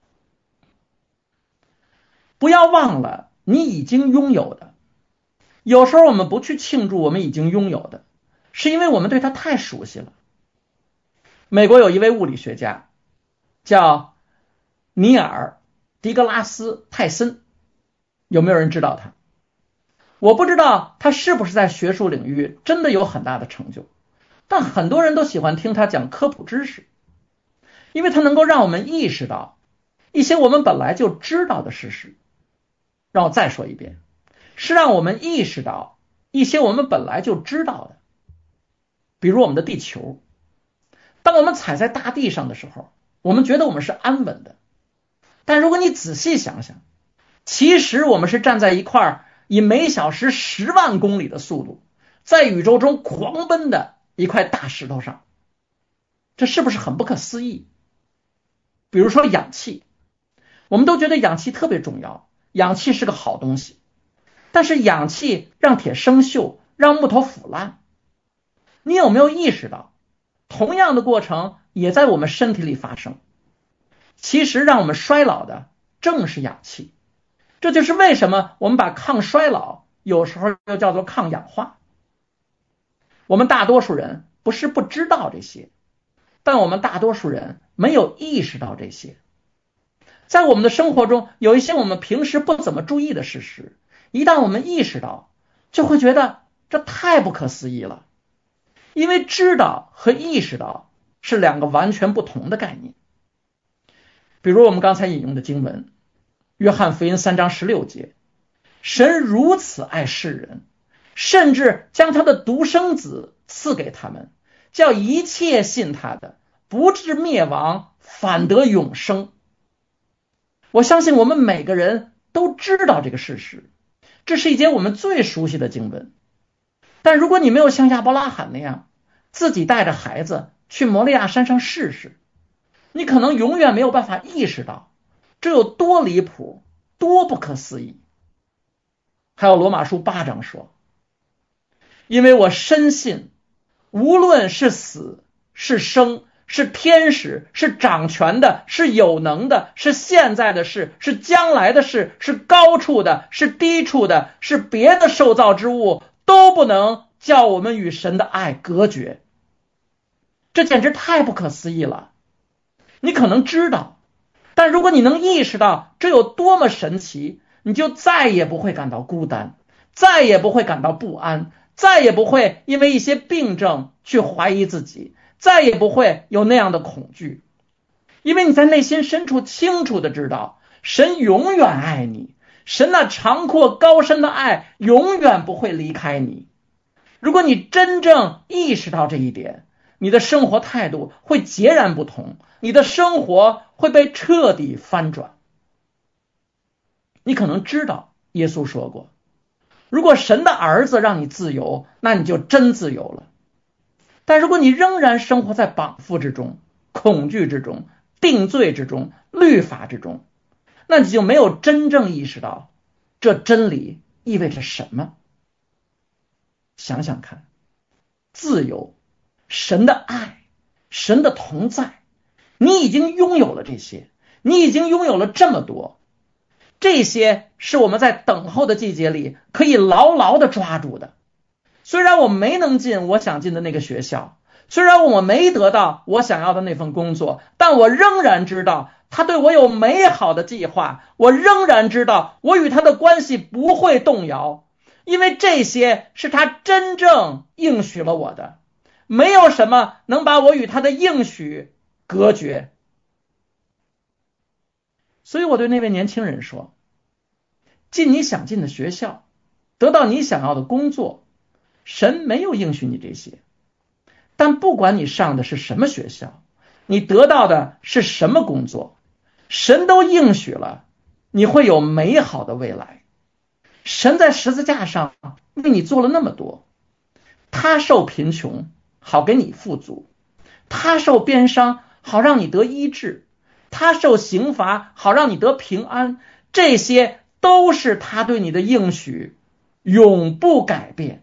不要忘了你已经拥有的。有时候我们不去庆祝我们已经拥有的，是因为我们对它太熟悉了。美国有一位物理学家叫尼尔·狄格拉斯·泰森，有没有人知道他？我不知道他是不是在学术领域真的有很大的成就，但很多人都喜欢听他讲科普知识，因为他能够让我们意识到一些我们本来就知道的事实。让我再说一遍，是让我们意识到一些我们本来就知道的。比如我们的地球，当我们踩在大地上的时候，我们觉得我们是安稳的，但如果你仔细想想，其实我们是站在一块以每小时10万公里的速度在宇宙中狂奔的一块大石头上。这是不是很不可思议？比如说氧气，我们都觉得氧气特别重要，氧气是个好东西，但是氧气让铁生锈，让木头腐烂。你有没有意识到，同样的过程也在我们身体里发生？其实让我们衰老的正是氧气。这就是为什么我们把抗衰老有时候又叫做抗氧化。 我们大多数人不是不知道这些，但我们大多数人没有意识到这些。在我们的生活中，有一些我们平时不怎么注意的事实，一旦我们意识到，就会觉得这太不可思议了。因为知道和意识到是两个完全不同的概念。比如我们刚才引用的经文，约翰福音3章16节，神如此爱世人，甚至将他的独生子赐给他们，叫一切信他的不至灭亡，反得永生。我相信我们每个人都知道这个事实，这是一节我们最熟悉的经文。但如果你没有像亚伯拉罕那样自己带着孩子去摩利亚山上试试，你可能永远没有办法意识到这有多离谱，多不可思议。还有罗马书8章说，因为我深信无论是死是生，是天使，是掌权的，是有能的，是现在的事，是将来的事，是高处的，是低处的，是别的受造之物，都不能叫我们与神的爱隔绝。这简直太不可思议了。你可能知道，但如果你能意识到这有多么神奇，你就再也不会感到孤单，再也不会感到不安，再也不会因为一些病症去怀疑自己，再也不会有那样的恐惧。因为你在内心深处清楚的知道，神永远爱你，神那长阔高深的爱永远不会离开你。如果你真正意识到这一点，你的生活态度会截然不同，你的生活会被彻底翻转。你可能知道耶稣说过，如果神的儿子让你自由，那你就真自由了。但如果你仍然生活在绑缚之中、恐惧之中、定罪之中、律法之中，那你就没有真正意识到这真理意味着什么。想想看，自由，神的爱，神的同在，你已经拥有了这些，你已经拥有了这么多。这些是我们在等候的季节里可以牢牢的抓住的。虽然我没能进我想进的那个学校，虽然我没得到我想要的那份工作，但我仍然知道他对我有美好的计划，我仍然知道我与他的关系不会动摇，因为这些是他真正应许了我的，没有什么能把我与他的应许隔绝。所以我对那位年轻人说，进你想进的学校，得到你想要的工作，神没有应许你这些。但不管你上的是什么学校，你得到的是什么工作，神都应许了你会有美好的未来。神在十字架上为你做了那么多，他受贫穷好给你富足，他受鞭伤好让你得医治，他受刑罚好让你得平安，这些都是他对你的应许，永不改变。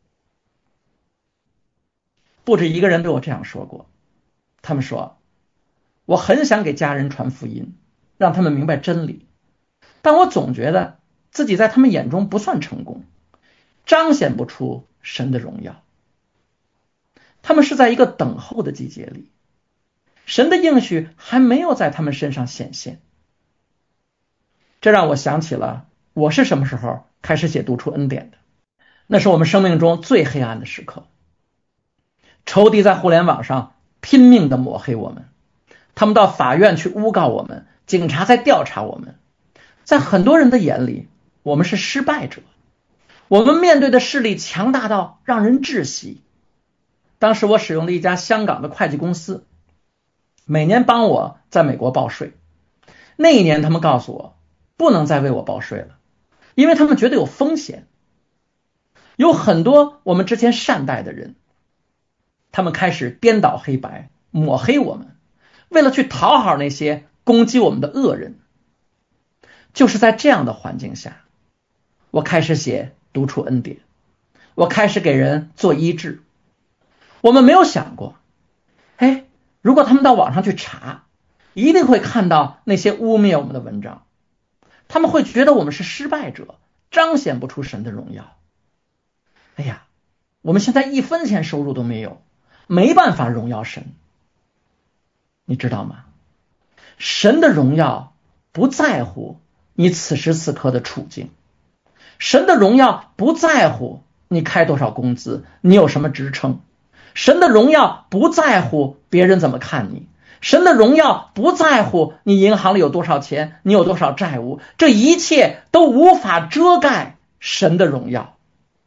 不止一个人对我这样说过，他们说，我很想给家人传福音，让他们明白真理，但我总觉得自己在他们眼中不算成功，彰显不出神的荣耀。他们是在一个等候的季节里，神的应许还没有在他们身上显现。这让我想起了我是什么时候开始写读出恩典的。那是我们生命中最黑暗的时刻，仇敌在互联网上拼命的抹黑我们，他们到法院去诬告我们，警察在调查我们。在很多人的眼里，我们是失败者，我们面对的势力强大到让人窒息。当时我使用的一家香港的会计公司，每年帮我在美国报税。那一年他们告诉我不能再为我报税了，因为他们觉得有风险。有很多我们之前善待的人，他们开始颠倒黑白，抹黑我们，为了去讨好那些攻击我们的恶人。就是在这样的环境下，我开始写读出恩典，我开始给人做医治。我们没有想过，如果他们到网上去查，一定会看到那些污蔑我们的文章，他们会觉得我们是失败者，彰显不出神的荣耀。 我们现在1分钱收入都没有，没办法荣耀神。你知道吗？神的荣耀不在乎你此时此刻的处境，神的荣耀不在乎你开多少工资，你有什么职称，神的荣耀不在乎别人怎么看你，神的荣耀不在乎你银行里有多少钱，你有多少债务，这一切都无法遮盖神的荣耀。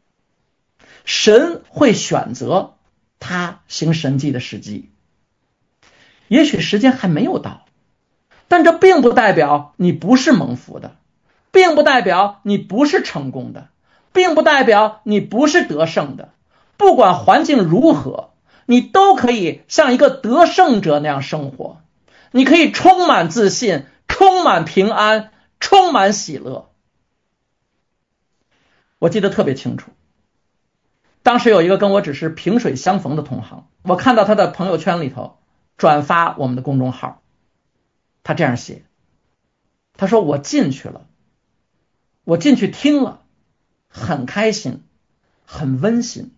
神会选择他行神迹的时机，也许时间还没有到，但这并不代表你不是蒙福的，并不代表你不是成功的，并不代表你不是得胜的。不管环境如何，你都可以像一个得胜者那样生活，你可以充满自信，充满平安，充满喜乐。我记得特别清楚，当时有一个跟我只是萍水相逢的同行，我看到他的朋友圈里头转发我们的公众号，他这样写，他说我进去了，我进去听了，很开心，很温馨。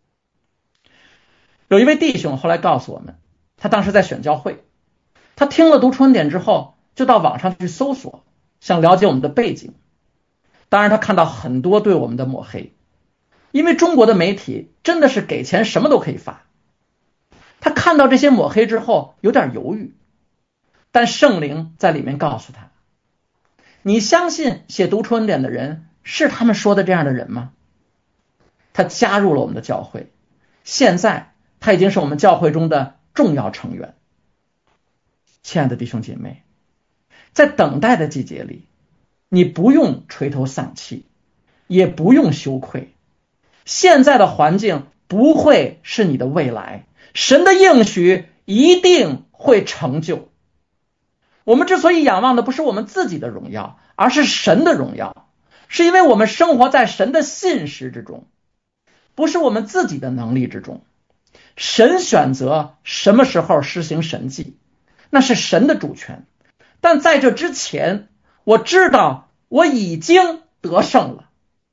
有一位弟兄后来告诉我们，他当时在选教会，他听了读春点之后，就到网上去搜索，想了解我们的背景。当然他看到很多对我们的抹黑，因为中国的媒体真的是给钱什么都可以发。他看到这些抹黑之后有点犹豫，但圣灵在里面告诉他，你相信写读春点的人是他们说的这样的人吗？他加入了我们的教会，现在他已经是我们教会中的重要成员。亲爱的弟兄姐妹，在等待的季节里，你不用垂头丧气，也不用羞愧。现在的环境不会是你的未来，神的应许一定会成就。我们之所以仰望的不是我们自己的荣耀，而是神的荣耀，是因为我们生活在神的信实之中，不是我们自己的能力之中。神选择什么时候施行神迹，那是神的主权。但在这之前，我知道我已经得胜了。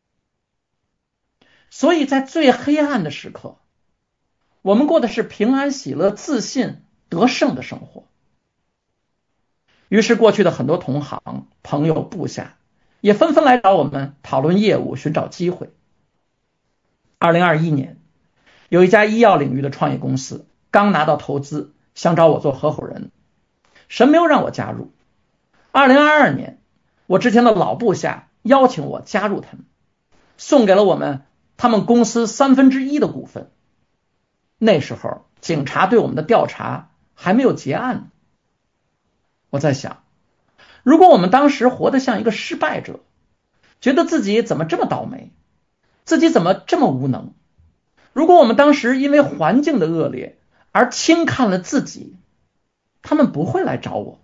所以在最黑暗的时刻，我们过的是平安喜乐自信得胜的生活。于是过去的很多同行朋友部下也纷纷来找我们讨论业务，寻找机会。2021年有一家医药领域的创业公司刚拿到投资，想找我做合伙人，神没有让我加入。2022年我之前的老部下邀请我加入他们，送给了我们他们公司1/3的股份。那时候警察对我们的调查还没有结案呢。我在想，如果我们当时活得像一个失败者，觉得自己怎么这么倒霉，自己怎么这么无能，如果我们当时因为环境的恶劣而轻看了自己，他们不会来找我。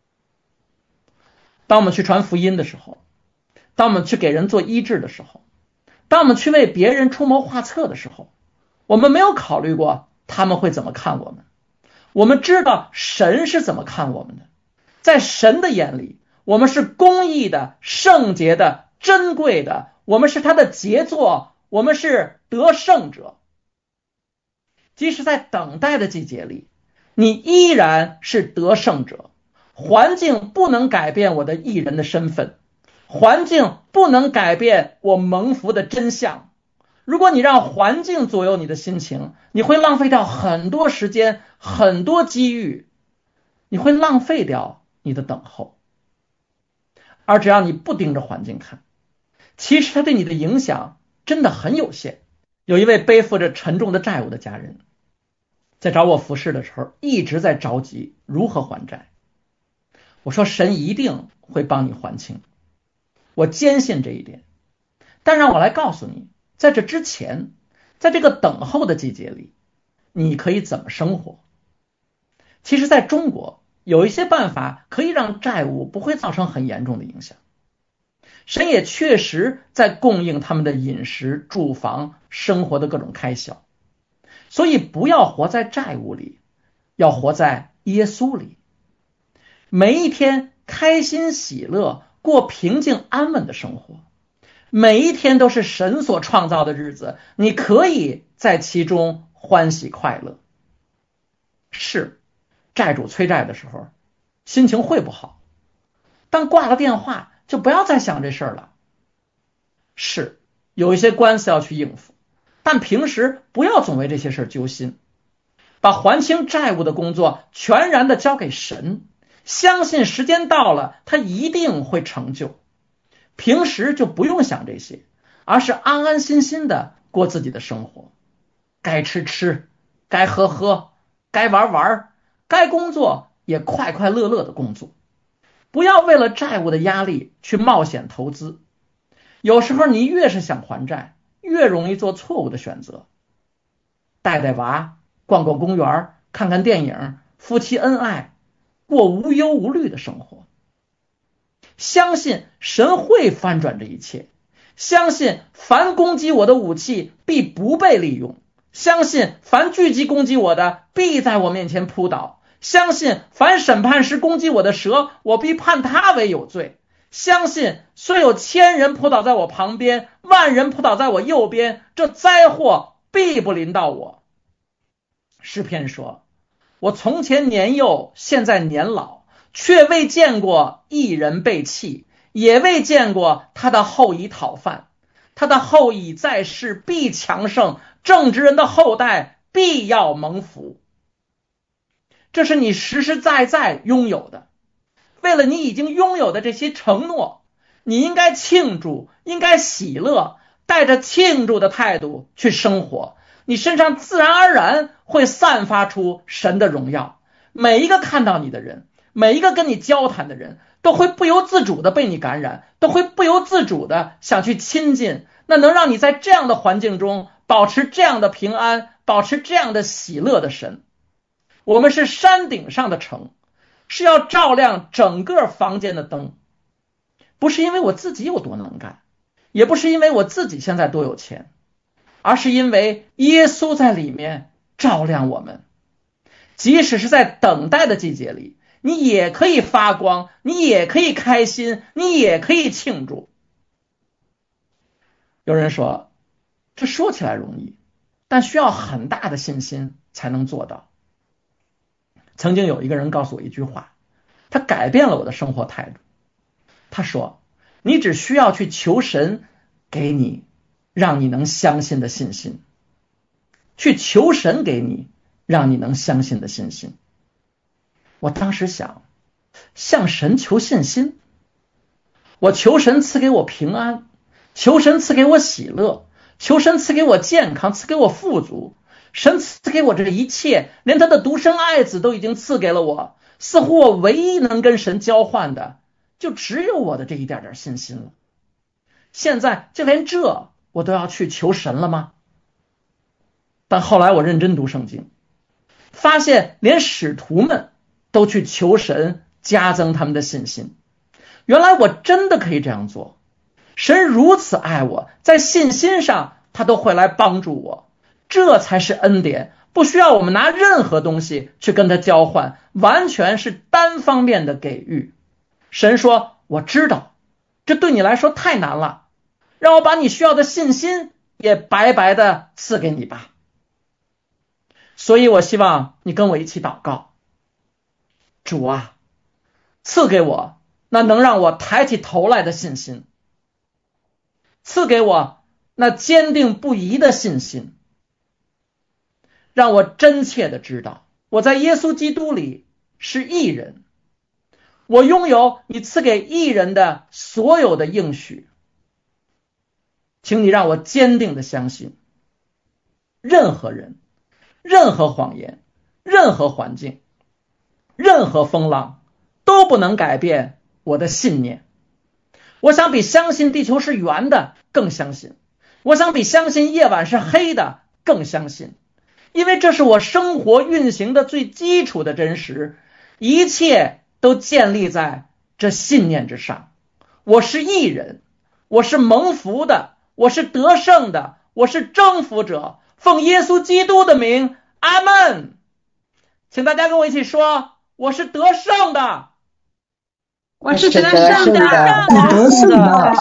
当我们去传福音的时候，当我们去给人做医治的时候，当我们去为别人出谋划策的时候，我们没有考虑过他们会怎么看我们。我们知道神是怎么看我们的，在神的眼里，我们是公义的、圣洁的、珍贵的，我们是他的杰作，我们是得胜者。即使在等待的季节里，你依然是得胜者。环境不能改变我的义人的身份，环境不能改变我蒙福的真相。如果你让环境左右你的心情，你会浪费掉很多时间，很多机遇，你会浪费掉你的等候。而只要你不盯着环境看，其实它对你的影响真的很有限。有一位背负着沉重的债务的家人，在找我服侍的时候一直在着急如何还债。我说神一定会帮你还清，我坚信这一点。但让我来告诉你，在这之前，在这个等候的季节里，你可以怎么生活。其实在中国有一些办法可以让债务不会造成很严重的影响，神也确实在供应他们的饮食、住房、生活的各种开销。所以不要活在债务里，要活在耶稣里。每一天开心喜乐，过平静安稳的生活。 每一天都是神所创造的日子，你可以在其中欢喜快乐。是，债主催债的时候，心情会不好，但挂了电话就不要再想这事儿了。是，有一些官司要去应付，但平时不要总为这些事儿揪心，把还清债务的工作全然的交给神，相信时间到了，他一定会成就。平时就不用想这些，而是安安心心的过自己的生活，该吃吃，该喝喝，该玩玩，该工作也快快乐乐的工作，不要为了债务的压力去冒险投资。有时候你越是想还债，越容易做错误的选择。带带娃，逛逛公园，看看电影，夫妻恩爱，过无忧无虑的生活。相信神会翻转这一切，相信凡攻击我的武器必不被利用，相信凡聚集攻击我的必在我面前扑倒，相信凡审判时攻击我的蛇，我必判他为有罪，相信虽有1000人扑倒在我旁边，10000人扑倒在我右边，这灾祸必不临到我。诗篇说，我从前年幼，现在年老，却未见过一人被弃，也未见过他的后裔讨饭。他的后裔在世必强盛，正直人的后代必要蒙福。这是你实实在在拥有的。为了你已经拥有的这些承诺，你应该庆祝，应该喜乐，带着庆祝的态度去生活，你身上自然而然会散发出神的荣耀。每一个看到你的人，每一个跟你交谈的人，都会不由自主的被你感染，都会不由自主的想去亲近。那能让你在这样的环境中保持这样的平安，保持这样的喜乐的神。我们是山顶上的城，是要照亮整个房间的灯，不是因为我自己有多能干，也不是因为我自己现在多有钱，而是因为耶稣在里面照亮我们。即使是在等待的季节里，你也可以发光，你也可以开心，你也可以庆祝。有人说，这说起来容易，但需要很大的信心才能做到。曾经有一个人告诉我一句话，他改变了我的生活态度。他说，你只需要去求神给你让你能相信的信心，去求神给你让你能相信的信心。我当时想，向神求信心，我求神赐给我平安，求神赐给我喜乐，求神赐给我健康，赐给我富足。神赐给我这一切，连他的独生爱子都已经赐给了我，似乎我唯一能跟神交换的就只有我的这一点点信心了。现在就连这我都要去求神了吗？但后来我认真读圣经，发现连使徒们都去求神加增他们的信心。原来我真的可以这样做。神如此爱我，在信心上他都会来帮助我，这才是恩典，不需要我们拿任何东西去跟他交换，完全是单方面的给予。神说，我知道这对你来说太难了，让我把你需要的信心也白白的赐给你吧。所以我希望你跟我一起祷告，主啊，赐给我那能让我抬起头来的信心，赐给我那坚定不移的信心，让我真切的知道我在耶稣基督里是义人，我拥有你赐给义人的所有的应许。请你让我坚定的相信，任何人，任何谎言，任何环境，任何风浪都不能改变我的信念。我想比相信地球是圆的更相信，我想比相信夜晚是黑的更相信，因为这是我生活运行的最基础的真实，一切都建立在这信念之上。我是义人，我是蒙福的，我是得胜的，我是征服者，奉耶稣基督的名，阿们。请大家跟我一起说，我是得胜的。 我是得胜的， 得胜的，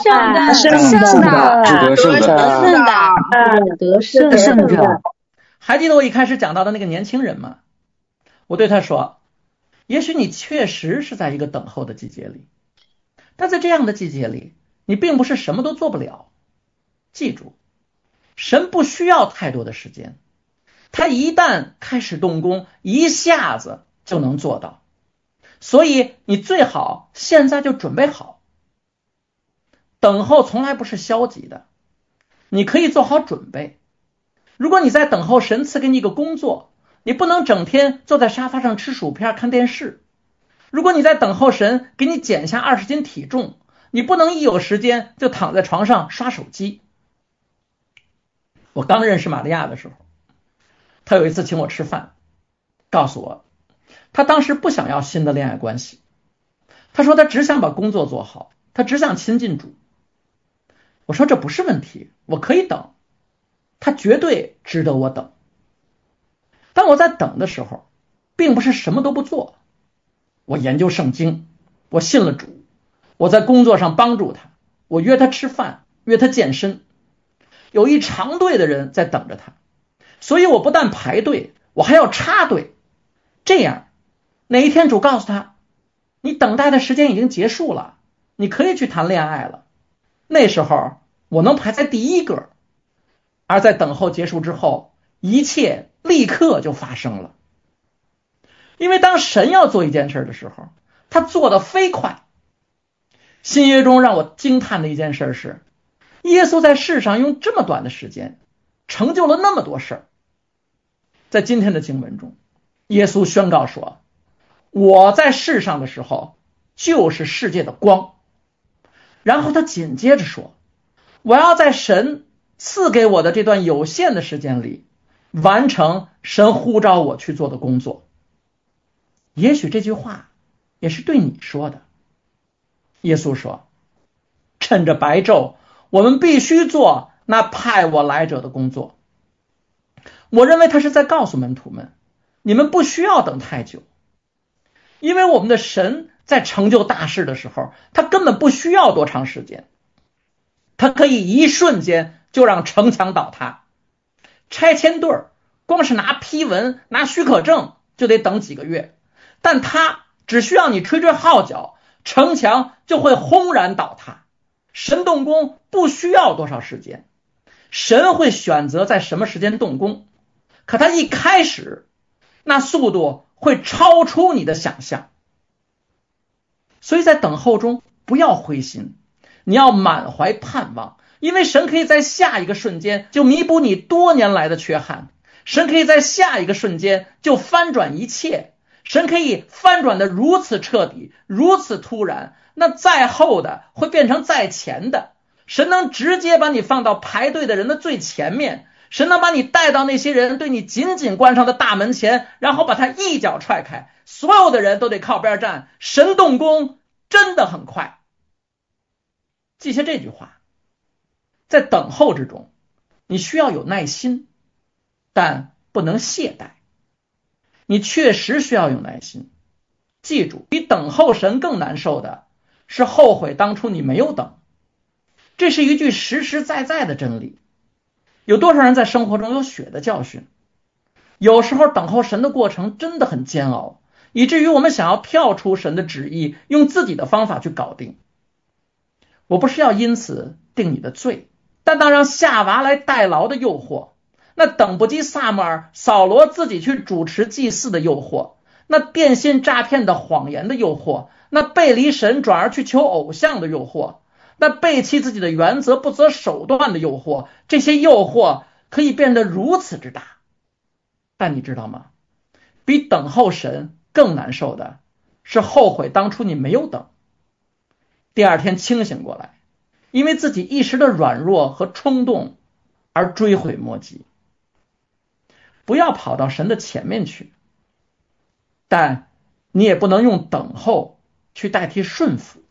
得胜的。 还记得我一开始讲到的那个年轻人吗？我对他说，也许你确实是在一个等候的季节里，但在这样的季节里，你并不是什么都做不了。记住，神不需要太多的时间，他一旦开始动工，一下子就能做到。所以你最好现在就准备好。等候从来不是消极的，你可以做好准备。如果你在等候神赐给你一个工作，你不能整天坐在沙发上吃薯片看电视。如果你在等候神给你减下20斤体重，你不能一有时间就躺在床上刷手机。我刚认识玛利亚的时候，他有一次请我吃饭，告诉我他当时不想要新的恋爱关系，他说他只想把工作做好，他只想亲近主。我说这不是问题，我可以等，他绝对值得我等。当我在等的时候，并不是什么都不做，我研究圣经，我信了主，我在工作上帮助他，我约他吃饭，约他健身，有一长队的人在等着他，所以我不但排队，我还要插队。这样哪一天主告诉他，你等待的时间已经结束了，你可以去谈恋爱了，那时候我能排在第一个。而在等候结束之后，一切立刻就发生了。因为当神要做一件事的时候，他做得飞快。新约中让我惊叹的一件事是，耶稣在世上用这么短的时间成就了那么多事。在今天的经文中，耶稣宣告说，我在世上的时候就是世界的光。然后他紧接着说，我要在神赐给我的这段有限的时间里，完成神呼召我去做的工作。也许这句话也是对你说的。耶稣说，趁着白昼，我们必须做那派我来者的工作。我认为他是在告诉门徒们，你们不需要等太久，因为我们的神在成就大事的时候，他根本不需要多长时间，他可以一瞬间就让城墙倒塌。拆迁队光是拿批文拿许可证就得等几个月，但他只需要你吹吹号角，城墙就会轰然倒塌。神动工不需要多少时间，神会选择在什么时间动工，可他一开始那速度会超出你的想象。所以在等候中不要灰心，你要满怀盼望，因为神可以在下一个瞬间就弥补你多年来的缺憾，神可以在下一个瞬间就翻转一切，神可以翻转的如此彻底，如此突然，那在后的会变成在前的。神能直接把你放到排队的人的最前面，神能把你带到那些人对你紧紧关上的大门前，然后把他一脚踹开，所有的人都得靠边站。神动工真的很快。记下这句话，在等候之中，你需要有耐心，但不能懈怠。你确实需要有耐心。记住，比等候神更难受的是后悔当初你没有等。这是一句实实在在的真理。有多少人在生活中有血的教训？有时候等候神的过程真的很煎熬，以至于我们想要跳出神的旨意，用自己的方法去搞定。我不是要因此定你的罪，但当让夏娃来代劳的诱惑，那等不及撒母耳、扫罗自己去主持祭祀的诱惑，那电信诈骗的谎言的诱惑，那背离神转而去求偶像的诱惑，那背弃自己的原则不择手段的诱惑，这些诱惑可以变得如此之大。但你知道吗？比等候神更难受的是后悔当初你没有等。第二天清醒过来，因为自己一时的软弱和冲动而追悔莫及。不要跑到神的前面去，但你也不能用等候去代替顺服。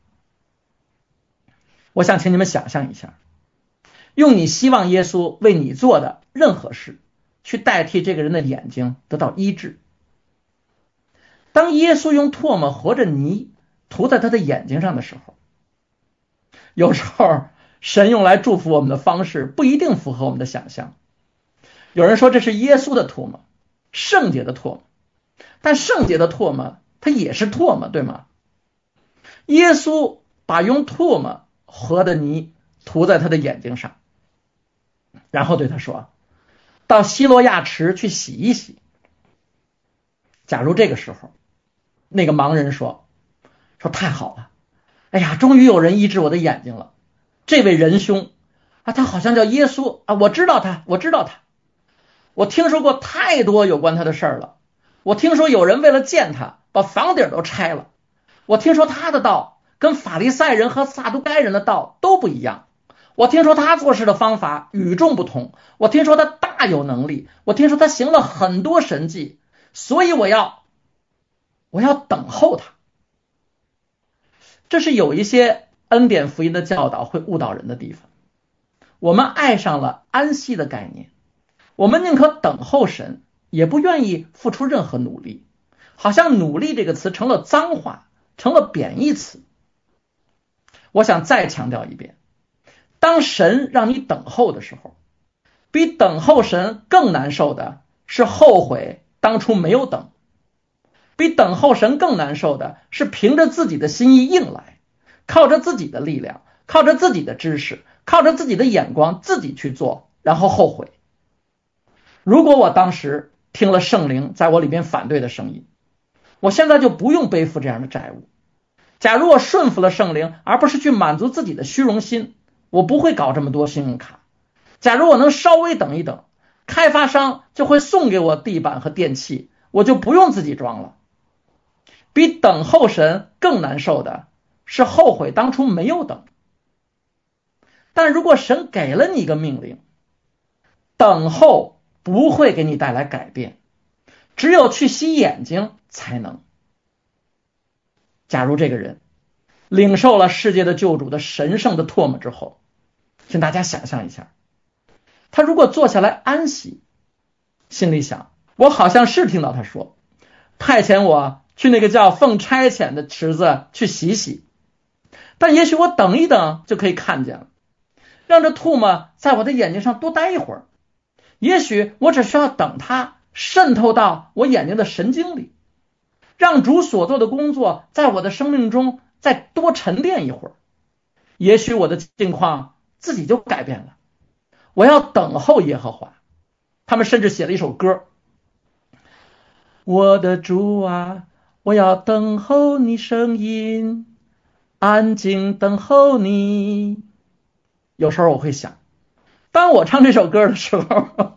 我想请你们想象一下，用你希望耶稣为你做的任何事去代替这个人的眼睛得到医治。当耶稣用唾沫和着泥涂在他的眼睛上的时候。有时候神用来祝福我们的方式不一定符合我们的想象。有人说这是耶稣的唾沫，圣洁的唾沫，但圣洁的唾沫它也是唾沫，对吗？耶稣把用唾沫和的泥涂在他的眼睛上，然后对他说，到西罗亚池去洗一洗。假如这个时候那个盲人说太好了，哎呀，终于有人医治我的眼睛了。这位仁兄啊，他好像叫耶稣啊，我知道他，我听说过太多有关他的事儿了。我听说有人为了见他把房顶都拆了。我听说他的道跟法利赛人和撒都该人的道都不一样。我听说他做事的方法与众不同。我听说他大有能力。我听说他行了很多神迹，所以我要等候他。这是有一些恩典福音的教导会误导人的地方。我们爱上了安息的概念，我们宁可等候神，也不愿意付出任何努力，好像努力这个词成了脏话，成了贬义词。我想再强调一遍，当神让你等候的时候，比等候神更难受的是后悔当初没有等，比等候神更难受的是凭着自己的心意硬来，靠着自己的力量，靠着自己的知识，靠着自己的眼光自己去做，然后后悔。如果我当时听了圣灵在我里面反对的声音，我现在就不用背负这样的债务。假如我顺服了圣灵，而不是去满足自己的虚荣心，我不会搞这么多信用卡。假如我能稍微等一等，开发商就会送给我地板和电器，我就不用自己装了。比等候神更难受的是后悔当初没有等。但如果神给了你一个命令，等候不会给你带来改变，只有去洗眼睛才能。假如这个人领受了世界的救主的神圣的唾沫之后，请大家想象一下，他如果坐下来安息，心里想，我好像是听到他说派遣我去那个叫奉差遣的池子去洗洗，但也许我等一等就可以看见了，让这唾沫在我的眼睛上多待一会儿，也许我只需要等它渗透到我眼睛的神经里，让主所做的工作在我的生命中再多沉淀一会儿，也许我的境况自己就改变了。我要等候耶和华。他们甚至写了一首歌，我的主啊，我要等候你声音，安静等候你。有时候我会想，当我唱这首歌的时候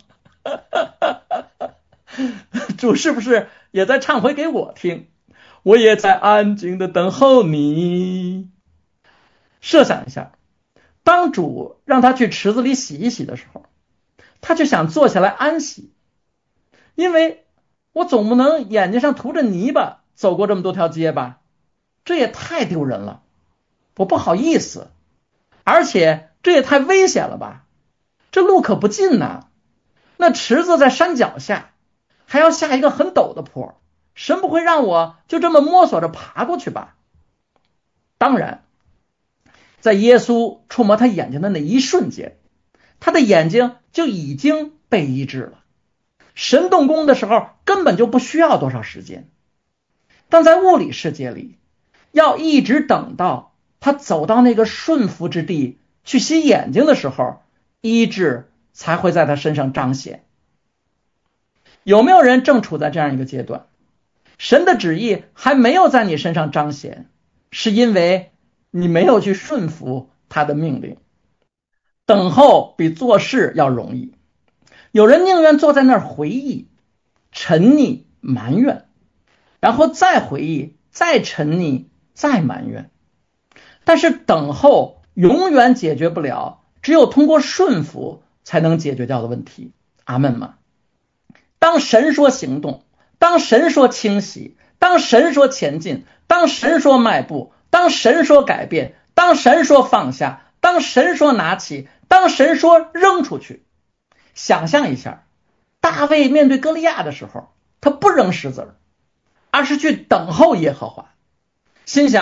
主是不是也在唱回给我听？我也在安静的等候你。设想一下，当主让他去池子里洗一洗的时候，他就想坐下来安息，因为我总不能眼睛上涂着泥巴走过这么多条街吧，这也太丢人了，我不好意思，而且这也太危险了吧，这路可不近呐，那池子在山脚下，还要下一个很陡的坡，神不会让我就这么摸索着爬过去吧？当然，在耶稣触摸他眼睛的那一瞬间，他的眼睛就已经被医治了。神动工的时候根本就不需要多少时间，但在物理世界里，要一直等到他走到那个顺服之地去洗眼睛的时候，医治才会在他身上彰显。有没有人正处在这样一个阶段？神的旨意还没有在你身上彰显，是因为你没有去顺服他的命令。等候比做事要容易，有人宁愿坐在那儿回忆、沉溺、埋怨，然后再回忆、再沉溺、再埋怨。但是等候永远解决不了只有通过顺服才能解决掉的问题。阿们吗？当神说行动，当神说清洗，当神说前进，当神说迈步，当神说改变，当神说放下，当神说拿起，当神说扔出去。想象一下，大卫面对歌利亚的时候，他不扔石子，而是去等候耶和华，心想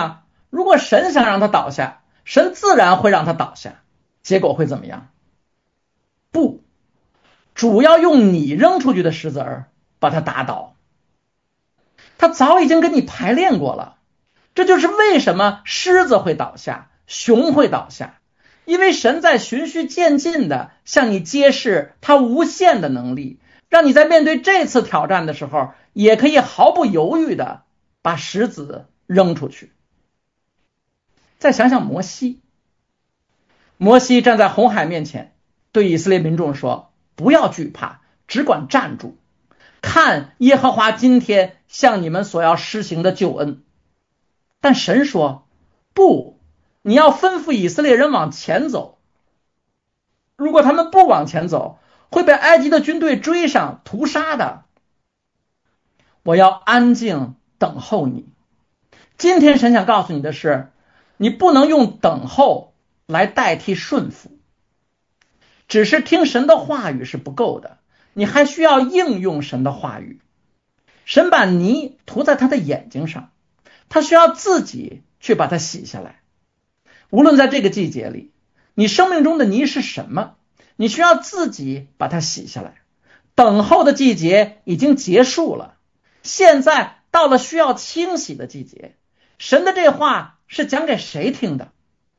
如果神想让他倒下，神自然会让他倒下，结果会怎么样？不，主要用你扔出去的石子儿把他打倒。他早已经跟你排练过了，这就是为什么狮子会倒下，熊会倒下，因为神在循序渐进的向你揭示他无限的能力，让你在面对这次挑战的时候，也可以毫不犹豫的把石子扔出去。再想想摩西，摩西站在红海面前，对以色列民众说，不要惧怕，只管站住，看耶和华今天向你们所要施行的救恩。但神说，不，你要吩咐以色列人往前走，如果他们不往前走，会被埃及的军队追上屠杀的。我要安静等候你。今天神想告诉你的是，你不能用等候来代替顺服，只是听神的话语是不够的，你还需要应用神的话语。神把泥涂在他的眼睛上，他需要自己去把它洗下来。无论在这个季节里，你生命中的泥是什么，你需要自己把它洗下来。等候的季节已经结束了，现在到了需要清洗的季节。神的这话是讲给谁听的？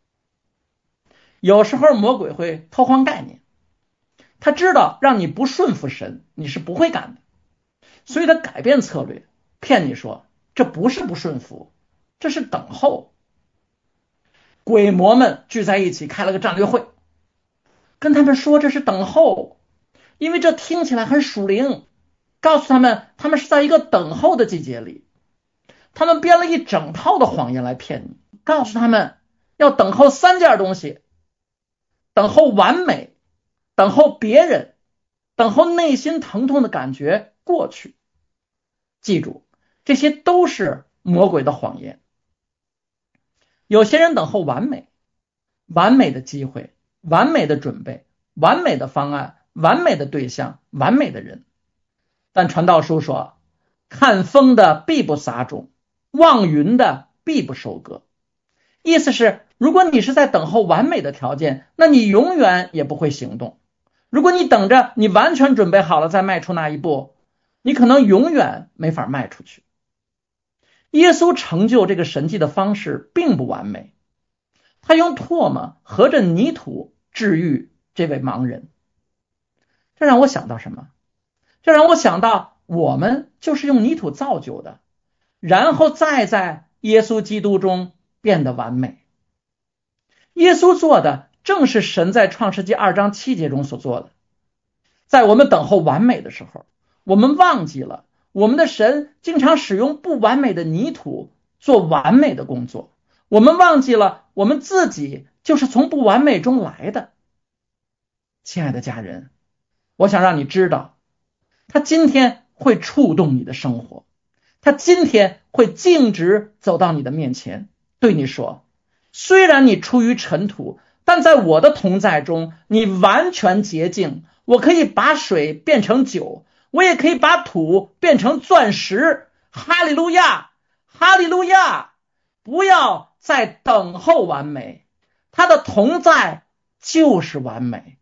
有时候魔鬼会偷换概念，他知道让你不顺服神，你是不会干的，所以他改变策略，骗你说这不是不顺服，这是等候。鬼魔们聚在一起开了个战略会，跟他们说这是等候，因为这听起来很属灵，告诉他们他们是在一个等候的季节里。他们编了一整套的谎言来骗你，告诉他们要等候3件东西：等候完美，等候别人，等候内心疼痛的感觉过去。记住，这些都是魔鬼的谎言。有些人等候完美，完美的机会，完美的准备，完美的方案，完美的对象，完美的人。但传道书说，看风的必不撒种，望云的必不收割。意思是，如果你是在等候完美的条件，那你永远也不会行动。如果你等着你完全准备好了再迈出那一步，你可能永远没法迈出去。耶稣成就这个神迹的方式并不完美，他用唾沫和着泥土治愈这位盲人。这让我想到什么？这让我想到我们就是用泥土造就的，然后再在耶稣基督中变得完美。耶稣做的正是神在创世纪2章7节中所做的。在我们等候完美的时候，我们忘记了我们的神经常使用不完美的泥土做完美的工作，我们忘记了我们自己就是从不完美中来的。亲爱的家人，我想让你知道，他今天会触动你的生活，他今天会径直走到你的面前，对你说，虽然你出于尘土，但在我的同在中你完全洁净，我可以把水变成酒，我也可以把土变成钻石。哈利路亚，哈利路亚！不要再等候完美，他的同在就是完美。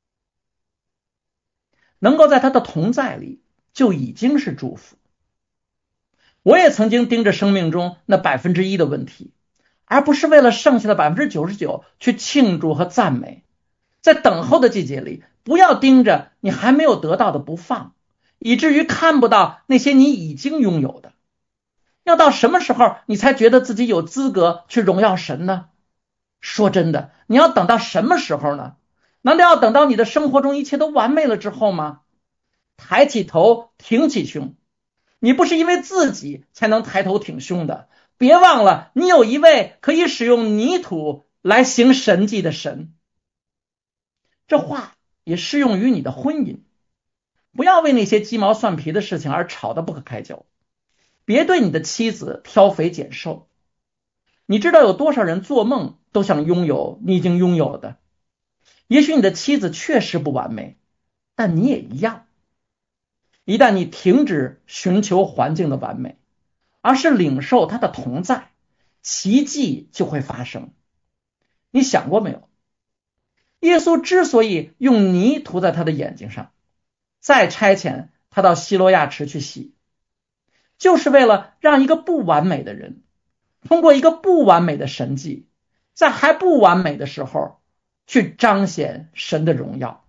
能够在他的同在里就已经是祝福。我也曾经盯着生命中那1%的问题，而不是为了剩下的99%去庆祝和赞美。在等候的季节里，不要盯着你还没有得到的不放，以至于看不到那些你已经拥有的。要到什么时候你才觉得自己有资格去荣耀神呢？说真的，你要等到什么时候呢？难道要等到你的生活中一切都完美了之后吗？抬起头，挺起胸。你不是因为自己才能抬头挺胸的，别忘了你有一位可以使用泥土来行神迹的神。这话也适用于你的婚姻，不要为那些鸡毛蒜皮的事情而吵得不可开交，别对你的妻子挑肥拣瘦。你知道有多少人做梦都想拥有你已经拥有的？也许你的妻子确实不完美，但你也一样。一旦你停止寻求环境的完美，而是领受他的同在， 奇迹就会发生。你想过没有？耶稣之所以用泥涂在他的眼睛上，再差遣他到西罗亚池去洗，就是为了让一个不完美的人通过一个不完美的神迹，在还不完美的时候去彰显神的荣耀。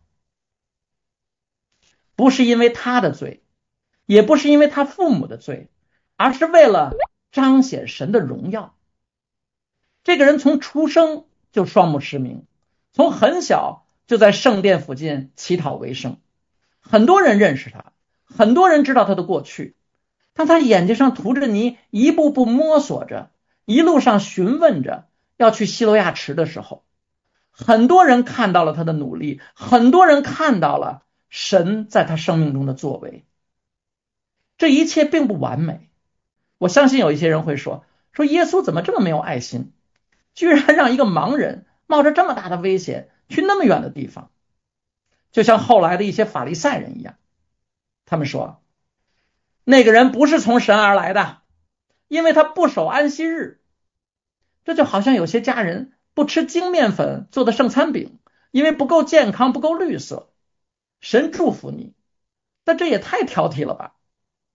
不是因为他的罪，也不是因为他父母的罪，而是为了彰显神的荣耀。这个人从出生就双目失明，从很小就在圣殿附近乞讨为生，很多人认识他，很多人知道他的过去。当他眼睛上涂着泥，一步步摸索着，一路上询问着要去西罗亚池的时候，很多人看到了他的努力，很多人看到了神在他生命中的作为。这一切并不完美，我相信有一些人会说耶稣怎么这么没有爱心，居然让一个盲人冒着这么大的危险去那么远的地方。就像后来的一些法利赛人一样，他们说那个人不是从神而来的，因为他不守安息日。这就好像有些家人不吃精面粉做的圣餐饼，因为不够健康，不够绿色。神祝福你，但这也太挑剔了吧。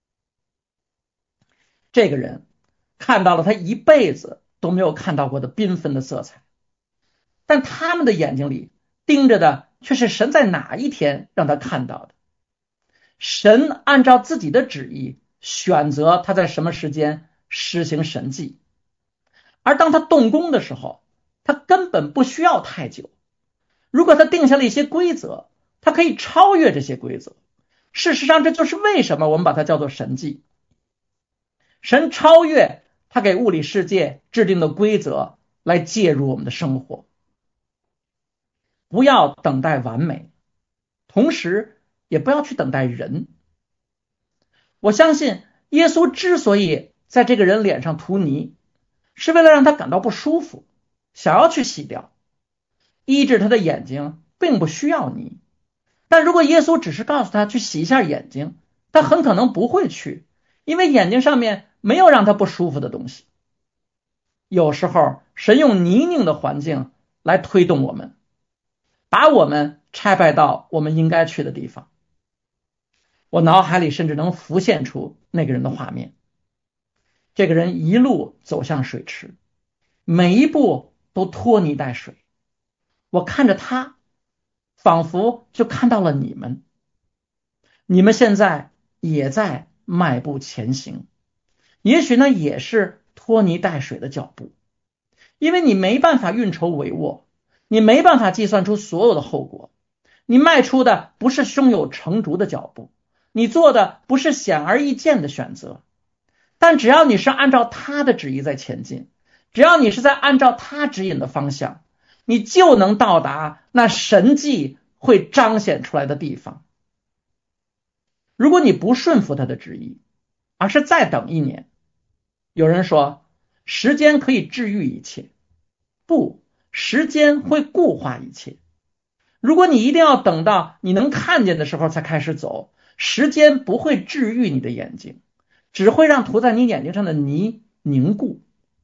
这个人看到了他一辈子都没有看到过的缤纷的色彩，但他们的眼睛里盯着的却是神在哪一天让他看到的。神按照自己的旨意选择他在什么时间施行神迹，而当他动工的时候，他根本不需要太久。如果他定下了一些规则，他可以超越这些规则。事实上，这就是为什么我们把它叫做神迹。神超越他给物理世界制定的规则来介入我们的生活。不要等待完美，同时也不要去等待人。我相信耶稣之所以在这个人脸上涂泥，是为了让他感到不舒服，想要去洗掉。医治他的眼睛并不需要泥，但如果耶稣只是告诉他去洗一下眼睛，他很可能不会去，因为眼睛上面没有让他不舒服的东西。有时候神用泥泞的环境来推动我们，把我们差派到我们应该去的地方。我脑海里甚至能浮现出那个人的画面。这个人一路走向水池，每一步都拖泥带水。我看着他，仿佛就看到了你们。你们现在也在迈步前行，也许呢也是拖泥带水的脚步，因为你没办法运筹帷幄，你没办法计算出所有的后果，你迈出的不是胸有成竹的脚步，你做的不是显而易见的选择。但只要你是按照他的旨意在前进，只要你是在按照他指引的方向，你就能到达那神迹会彰显出来的地方。如果你不顺服他的旨意，而是再等一年，有人说时间可以治愈一切，不，时间会固化一切。如果你一定要等到你能看见的时候才开始走，时间不会治愈你的眼睛，只会让涂在你眼睛上的泥凝固。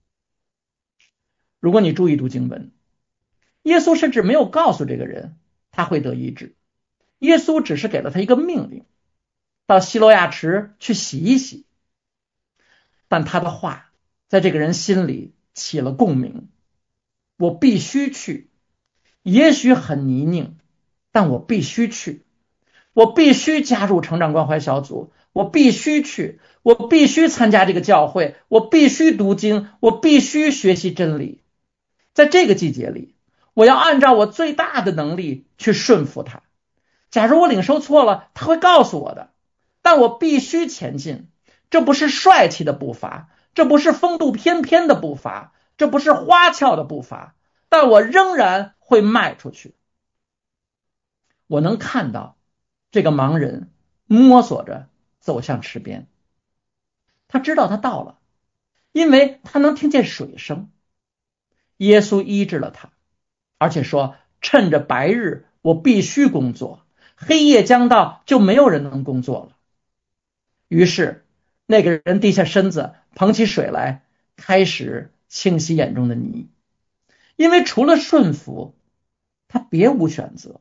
如果你注意读经文，耶稣甚至没有告诉这个人他会得医治，耶稣只是给了他一个命令，到西罗亚池去洗一洗。但他的话在这个人心里起了共鸣，我必须去，也许很泥泞，但我必须去，我必须加入成长关怀小组，我必须去，我必须参加这个教会，我必须读经，我必须学习真理。在这个季节里，我要按照我最大的能力去顺服他。假如我领受错了，他会告诉我的，但我必须前进。这不是帅气的步伐，这不是风度翩翩的步伐，这不是花俏的步伐，但我仍然会迈出去。我能看到这个盲人摸索着走向池边，他知道他到了，因为他能听见水声。耶稣医治了他，而且说趁着白日我必须工作，黑夜将到就没有人能工作了。于是那个人低下身子，捧起水来，开始清洗眼中的泥，因为除了顺服，他别无选择。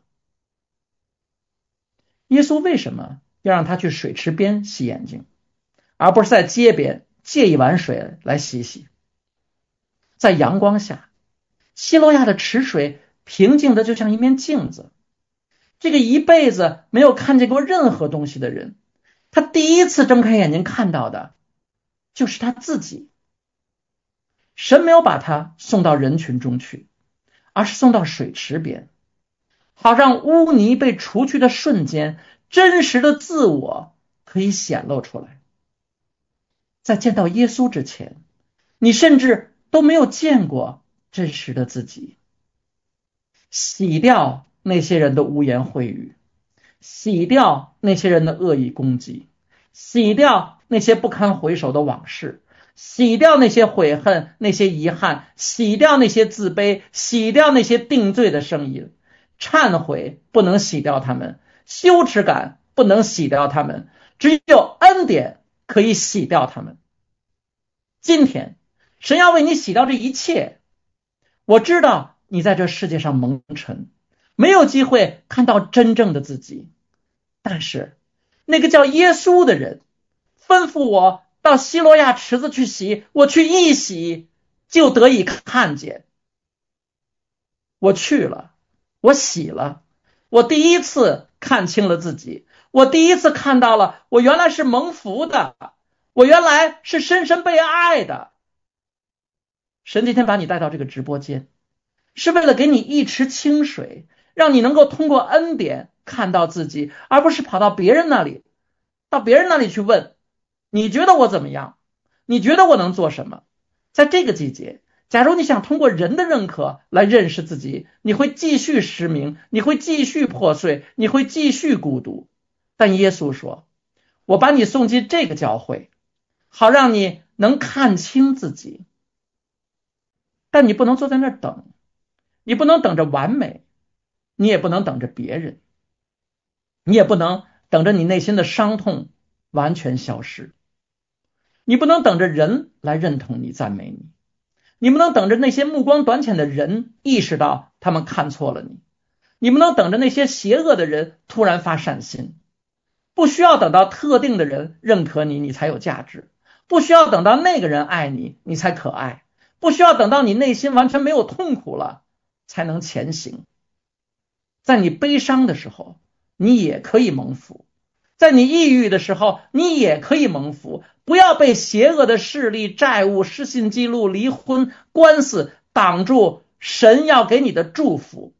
耶稣为什么要让他去水池边洗眼睛，而不是在街边借一碗水来洗洗？在阳光下，西罗亚的池水平静的就像一面镜子。这个一辈子没有看见过任何东西的人，他第一次睁开眼睛看到的就是他自己。神没有把他送到人群中去，而是送到水池边，好让污泥被除去的瞬间，真实的自我可以显露出来。在见到耶稣之前，你甚至都没有见过真实的自己。洗掉那些人的污言秽语，洗掉那些人的恶意攻击，洗掉那些不堪回首的往事，洗掉那些悔恨，那些遗憾，洗掉那些自卑，洗掉那些定罪的声音。忏悔不能洗掉他们，羞耻感不能洗掉他们，只有恩典可以洗掉他们。今天神要为你洗掉这一切。我知道你在这世界上蒙尘，没有机会看到真正的自己，但是那个叫耶稣的人吩咐我到西罗亚池子去洗，我去一洗就得以看见。我去了，我洗了，我第一次看清了自己，我第一次看到了我原来是蒙福的，我原来是深深被爱的。神今天把你带到这个直播间，是为了给你一池清水，让你能够通过恩典看到自己，而不是跑到别人那里，到别人那里去问，你觉得我怎么样？你觉得我能做什么？在这个季节，假如你想通过人的认可来认识自己，你会继续失明，你会继续破碎，你会继续孤独。但耶稣说，我把你送进这个教会，好让你能看清自己。但你不能坐在那儿等，你不能等着完美，你也不能等着别人，你也不能等着你内心的伤痛完全消失，你不能等着人来认同你赞美你，你不能等着那些目光短浅的人意识到他们看错了你，你不能等着那些邪恶的人突然发善心。不需要等到特定的人认可你，你才有价值，不需要等到那个人爱你，你才可爱，不需要等到你内心完全没有痛苦了才能前行。在你悲伤的时候，你也可以蒙福，在你抑郁的时候，你也可以蒙福。不要被邪恶的势力、债务、失信记录、离婚、官司挡住神要给你的祝福。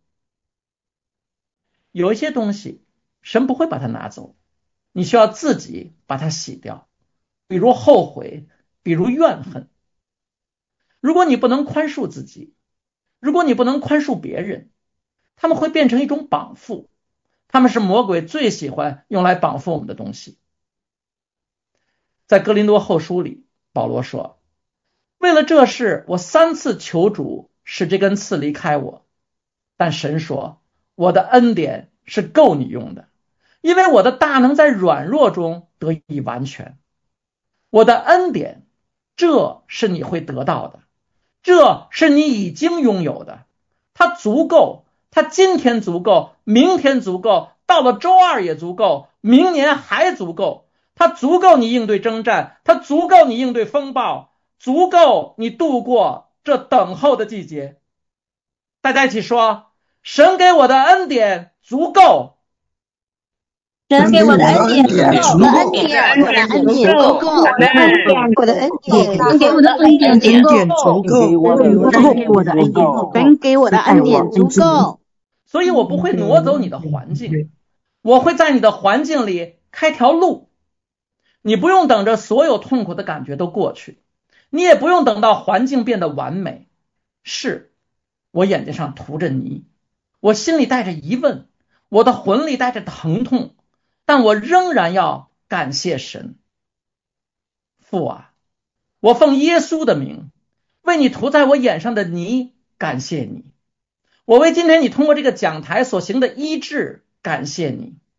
有一些东西神不会把它拿走，你需要自己把它洗掉，比如后悔，比如怨恨。如果你不能宽恕自己，如果你不能宽恕别人，他们会变成一种绑缚，他们是魔鬼最喜欢用来绑缚我们的东西。在哥林多后书里，保罗说，为了这事，我3次求主使这根刺离开我，但神说，我的恩典是够你用的，因为我的大能在软弱中得以完全。我的恩典，这是你会得到的，这是你已经拥有的，它足够，它今天足够，明天足够，到了周2也足够，明年还足够。它足够你应对征战，它足够你应对风暴，足够你度过这等候的季节。大家一起说，神给我的恩典足够。 神给我的恩典足够，恩典，我的恩典足够，我的恩典，神给我的恩典足够，神给我的恩典，神给我的恩典足够。 所以我不会挪走你的环境，我会在你的环境里开条路。你不用等着所有痛苦的感觉都过去，你也不用等到环境变得完美。是，我眼睛上涂着泥，我心里带着疑问，我的魂里带着疼痛，但我仍然要感谢神。父啊，我奉耶稣的名，为你涂在我眼上的泥感谢你，我为今天你通过这个讲台所行的医治感谢你。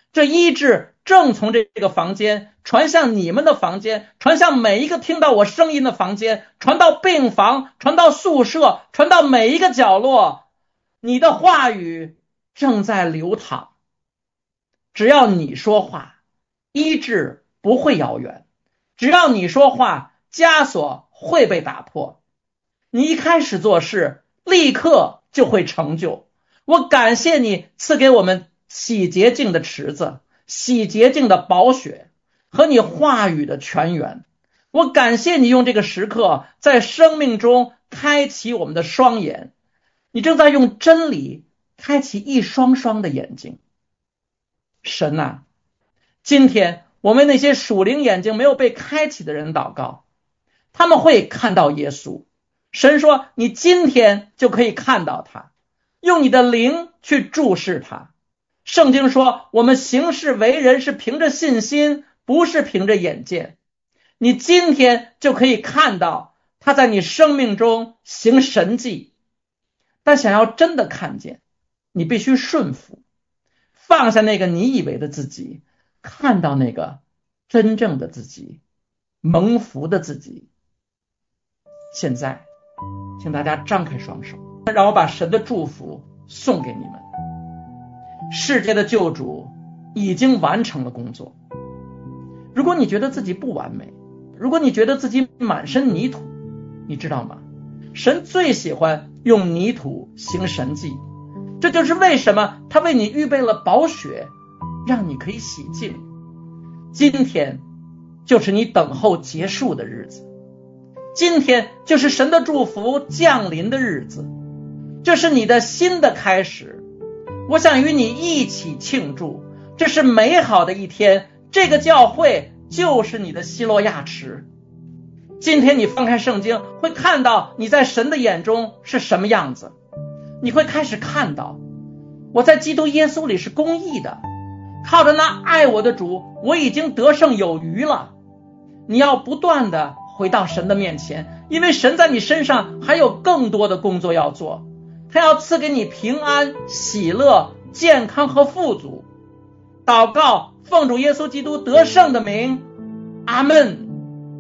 这医治正从这个房间传向你们的房间，传向每一个听到我声音的房间，传到病房，传到宿舍，传到每一个角落。你的话语正在流淌，只要你说话，医治不会遥远，只要你说话，枷锁会被打破。你一开始做事，立刻就会成就。我感谢你赐给我们洗洁净的池子，洗洁净的宝血和你话语的泉源。我感谢你用这个时刻在生命中开启我们的双眼，你正在用真理开启一双双的眼睛。神啊，今天我们那些属灵眼睛没有被开启的人祷告，他们会看到耶稣。神说你今天就可以看到他，用你的灵去注视他。圣经说我们行事为人是凭着信心，不是凭着眼见。你今天就可以看到他在你生命中行神迹。但想要真的看见，你必须顺服，放下那个你以为的自己，看到那个真正的自己，蒙福的自己。现在请大家张开双手，让我把神的祝福送给你们。世界的救主已经完成了工作。如果你觉得自己不完美，如果你觉得自己满身泥土，你知道吗？神最喜欢用泥土行神迹，这就是为什么他为你预备了宝血，让你可以洗净。今天就是你等候结束的日子，今天就是神的祝福降临的日子，这是你的新的开始。我想与你一起庆祝，这是美好的一天。这个教会就是你的希罗亚池。今天你翻开圣经，会看到你在神的眼中是什么样子。你会开始看到，我在基督耶稣里是公义的，靠着那爱我的主，我已经得胜有余了。你要不断的回到神的面前，因为神在你身上还有更多的工作要做。他要赐给你平安、喜乐、健康和富足。祷告，奉主耶稣基督得胜的名，阿们。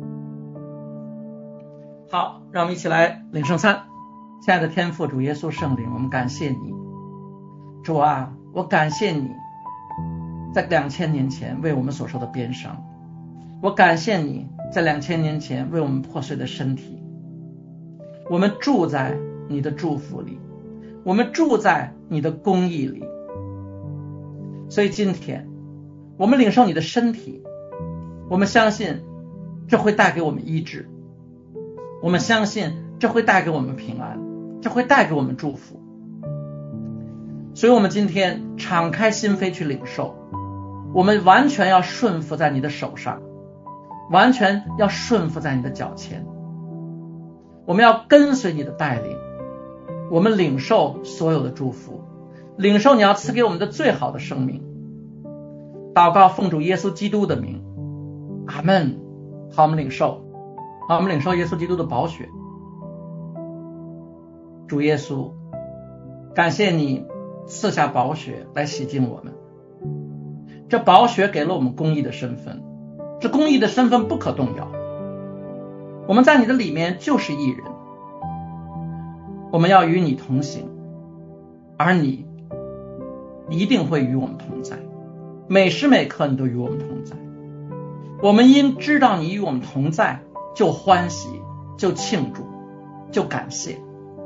好，让我们一起来领圣餐。亲爱的天父主耶稣圣灵，我们感谢你。主啊，我感谢你在2000年前为我们所受的鞭伤，我感谢你在2000年前为我们破碎的身体。我们住在你的祝福里，我们住在你的公义里。所以今天我们领受你的身体，我们相信这会带给我们医治，我们相信这会带给我们平安，这会带给我们祝福。所以我们今天敞开心扉去领受，我们完全要顺服在你的手上，完全要顺服在你的脚前。我们要跟随你的带领，我们领受所有的祝福，领受你要赐给我们的最好的生命。祷告奉主耶稣基督的名，阿们。好，我们领受，好，我们领受耶稣基督的宝血。主耶稣，感谢你赐下宝血来洗净我们。这宝血给了我们公义的身份，这公义的身份不可动摇。我们在你的里面就是义人，我们要与你同行，而你一定会与我们同在，每时每刻你都与我们同在。我们因知道你与我们同在，就欢喜，就庆祝，就感谢。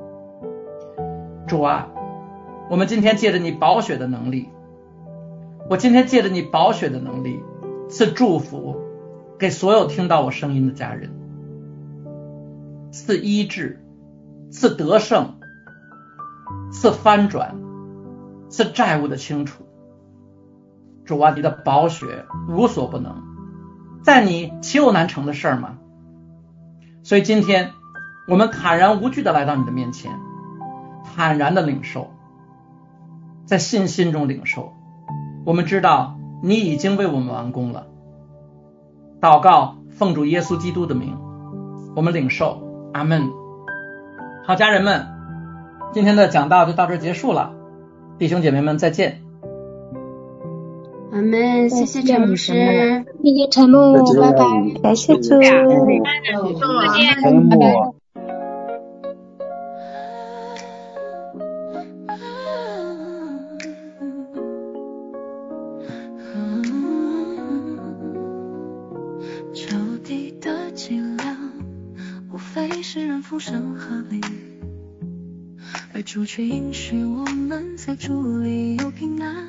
主啊，我们今天借着你宝血的能力，我今天借着你宝血的能力赐祝福给所有听到我声音的家人，赐医治，赐得胜，赐翻转，赐债务的清除。主啊，你的宝血无所不能，在你岂有难成的事吗？所以今天我们坦然无惧的来到你的面前，坦然的领受，在信心中领受。我们知道你已经为我们完工了。祷告奉主耶稣基督的名，我们领受，阿们。好，家人们，今天的讲道就到这儿结束了，弟兄姐妹们再见。 阿门，谢谢陈牧师， 谢谢陈牧，拜拜， 感谢主， 再见，拜拜。 抽屉的伎俩，无非是人风声鹤唳，而主却允许我们在主里有平安。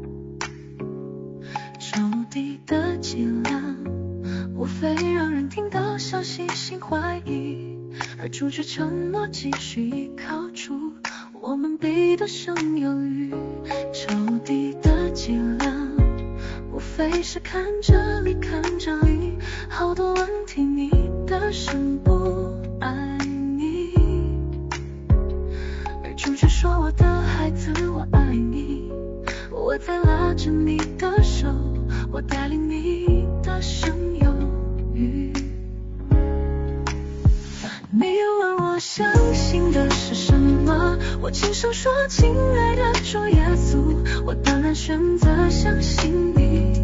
抽屉的伎俩，无非让人听到消息心怀疑，而主却承诺继续依靠主，我们必得胜有余。抽屉的伎俩，无非是看这里看这里，好多问题你的神不爱你，而主却说我的孩子我爱你，我在拉着你的手，我带领你的生有余。你问我相信的是什么，我轻声说亲爱的主耶稣，我当然选择相信你。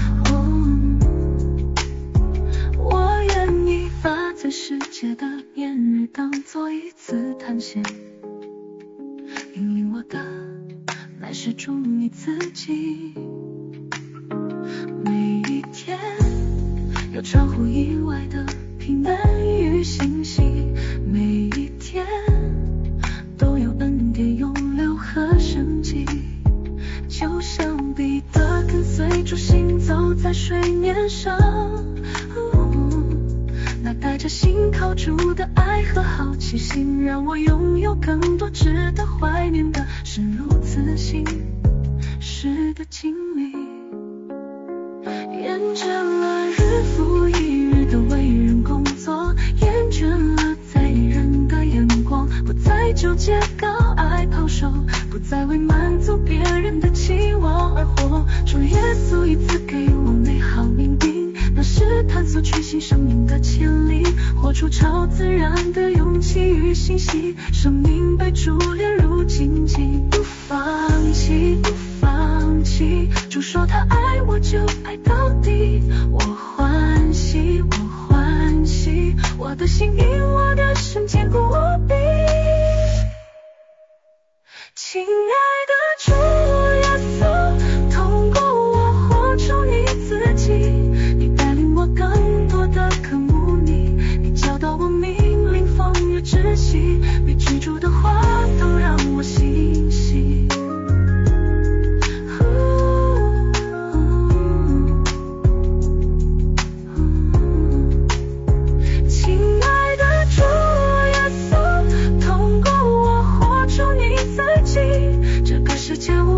我愿意把这世界的年日当作一次探险，引领我的乃是主你自己。每一天有超乎意外的平安与欣喜，每一天都有恩典涌流和生机，就像彼得跟随主行走在水面上，那带着信靠主的爱和好奇心，让我拥有更多值得怀念的深入自信时的经历，厌倦了日复一日的为人工作，厌倦了在意人的眼光，不再纠结高矮抛售，不再为满足别人的期望而活。主耶稣一次给我美好命定，那是探索全新生命的潜力，活出超自然的勇气与信息，生命被主炼入荆棘，不放弃不放弃，主说他爱我就爱到底，我欢喜我欢喜，我的心因我的神坚固无比。亲爱的主耶稣，透过我活出你自己，你带领我更多的渴慕你，你教导我命令风雨窒息，每句主的话都让我欣喜。亲爱的主耶稣，透过我活出你自己，这个世界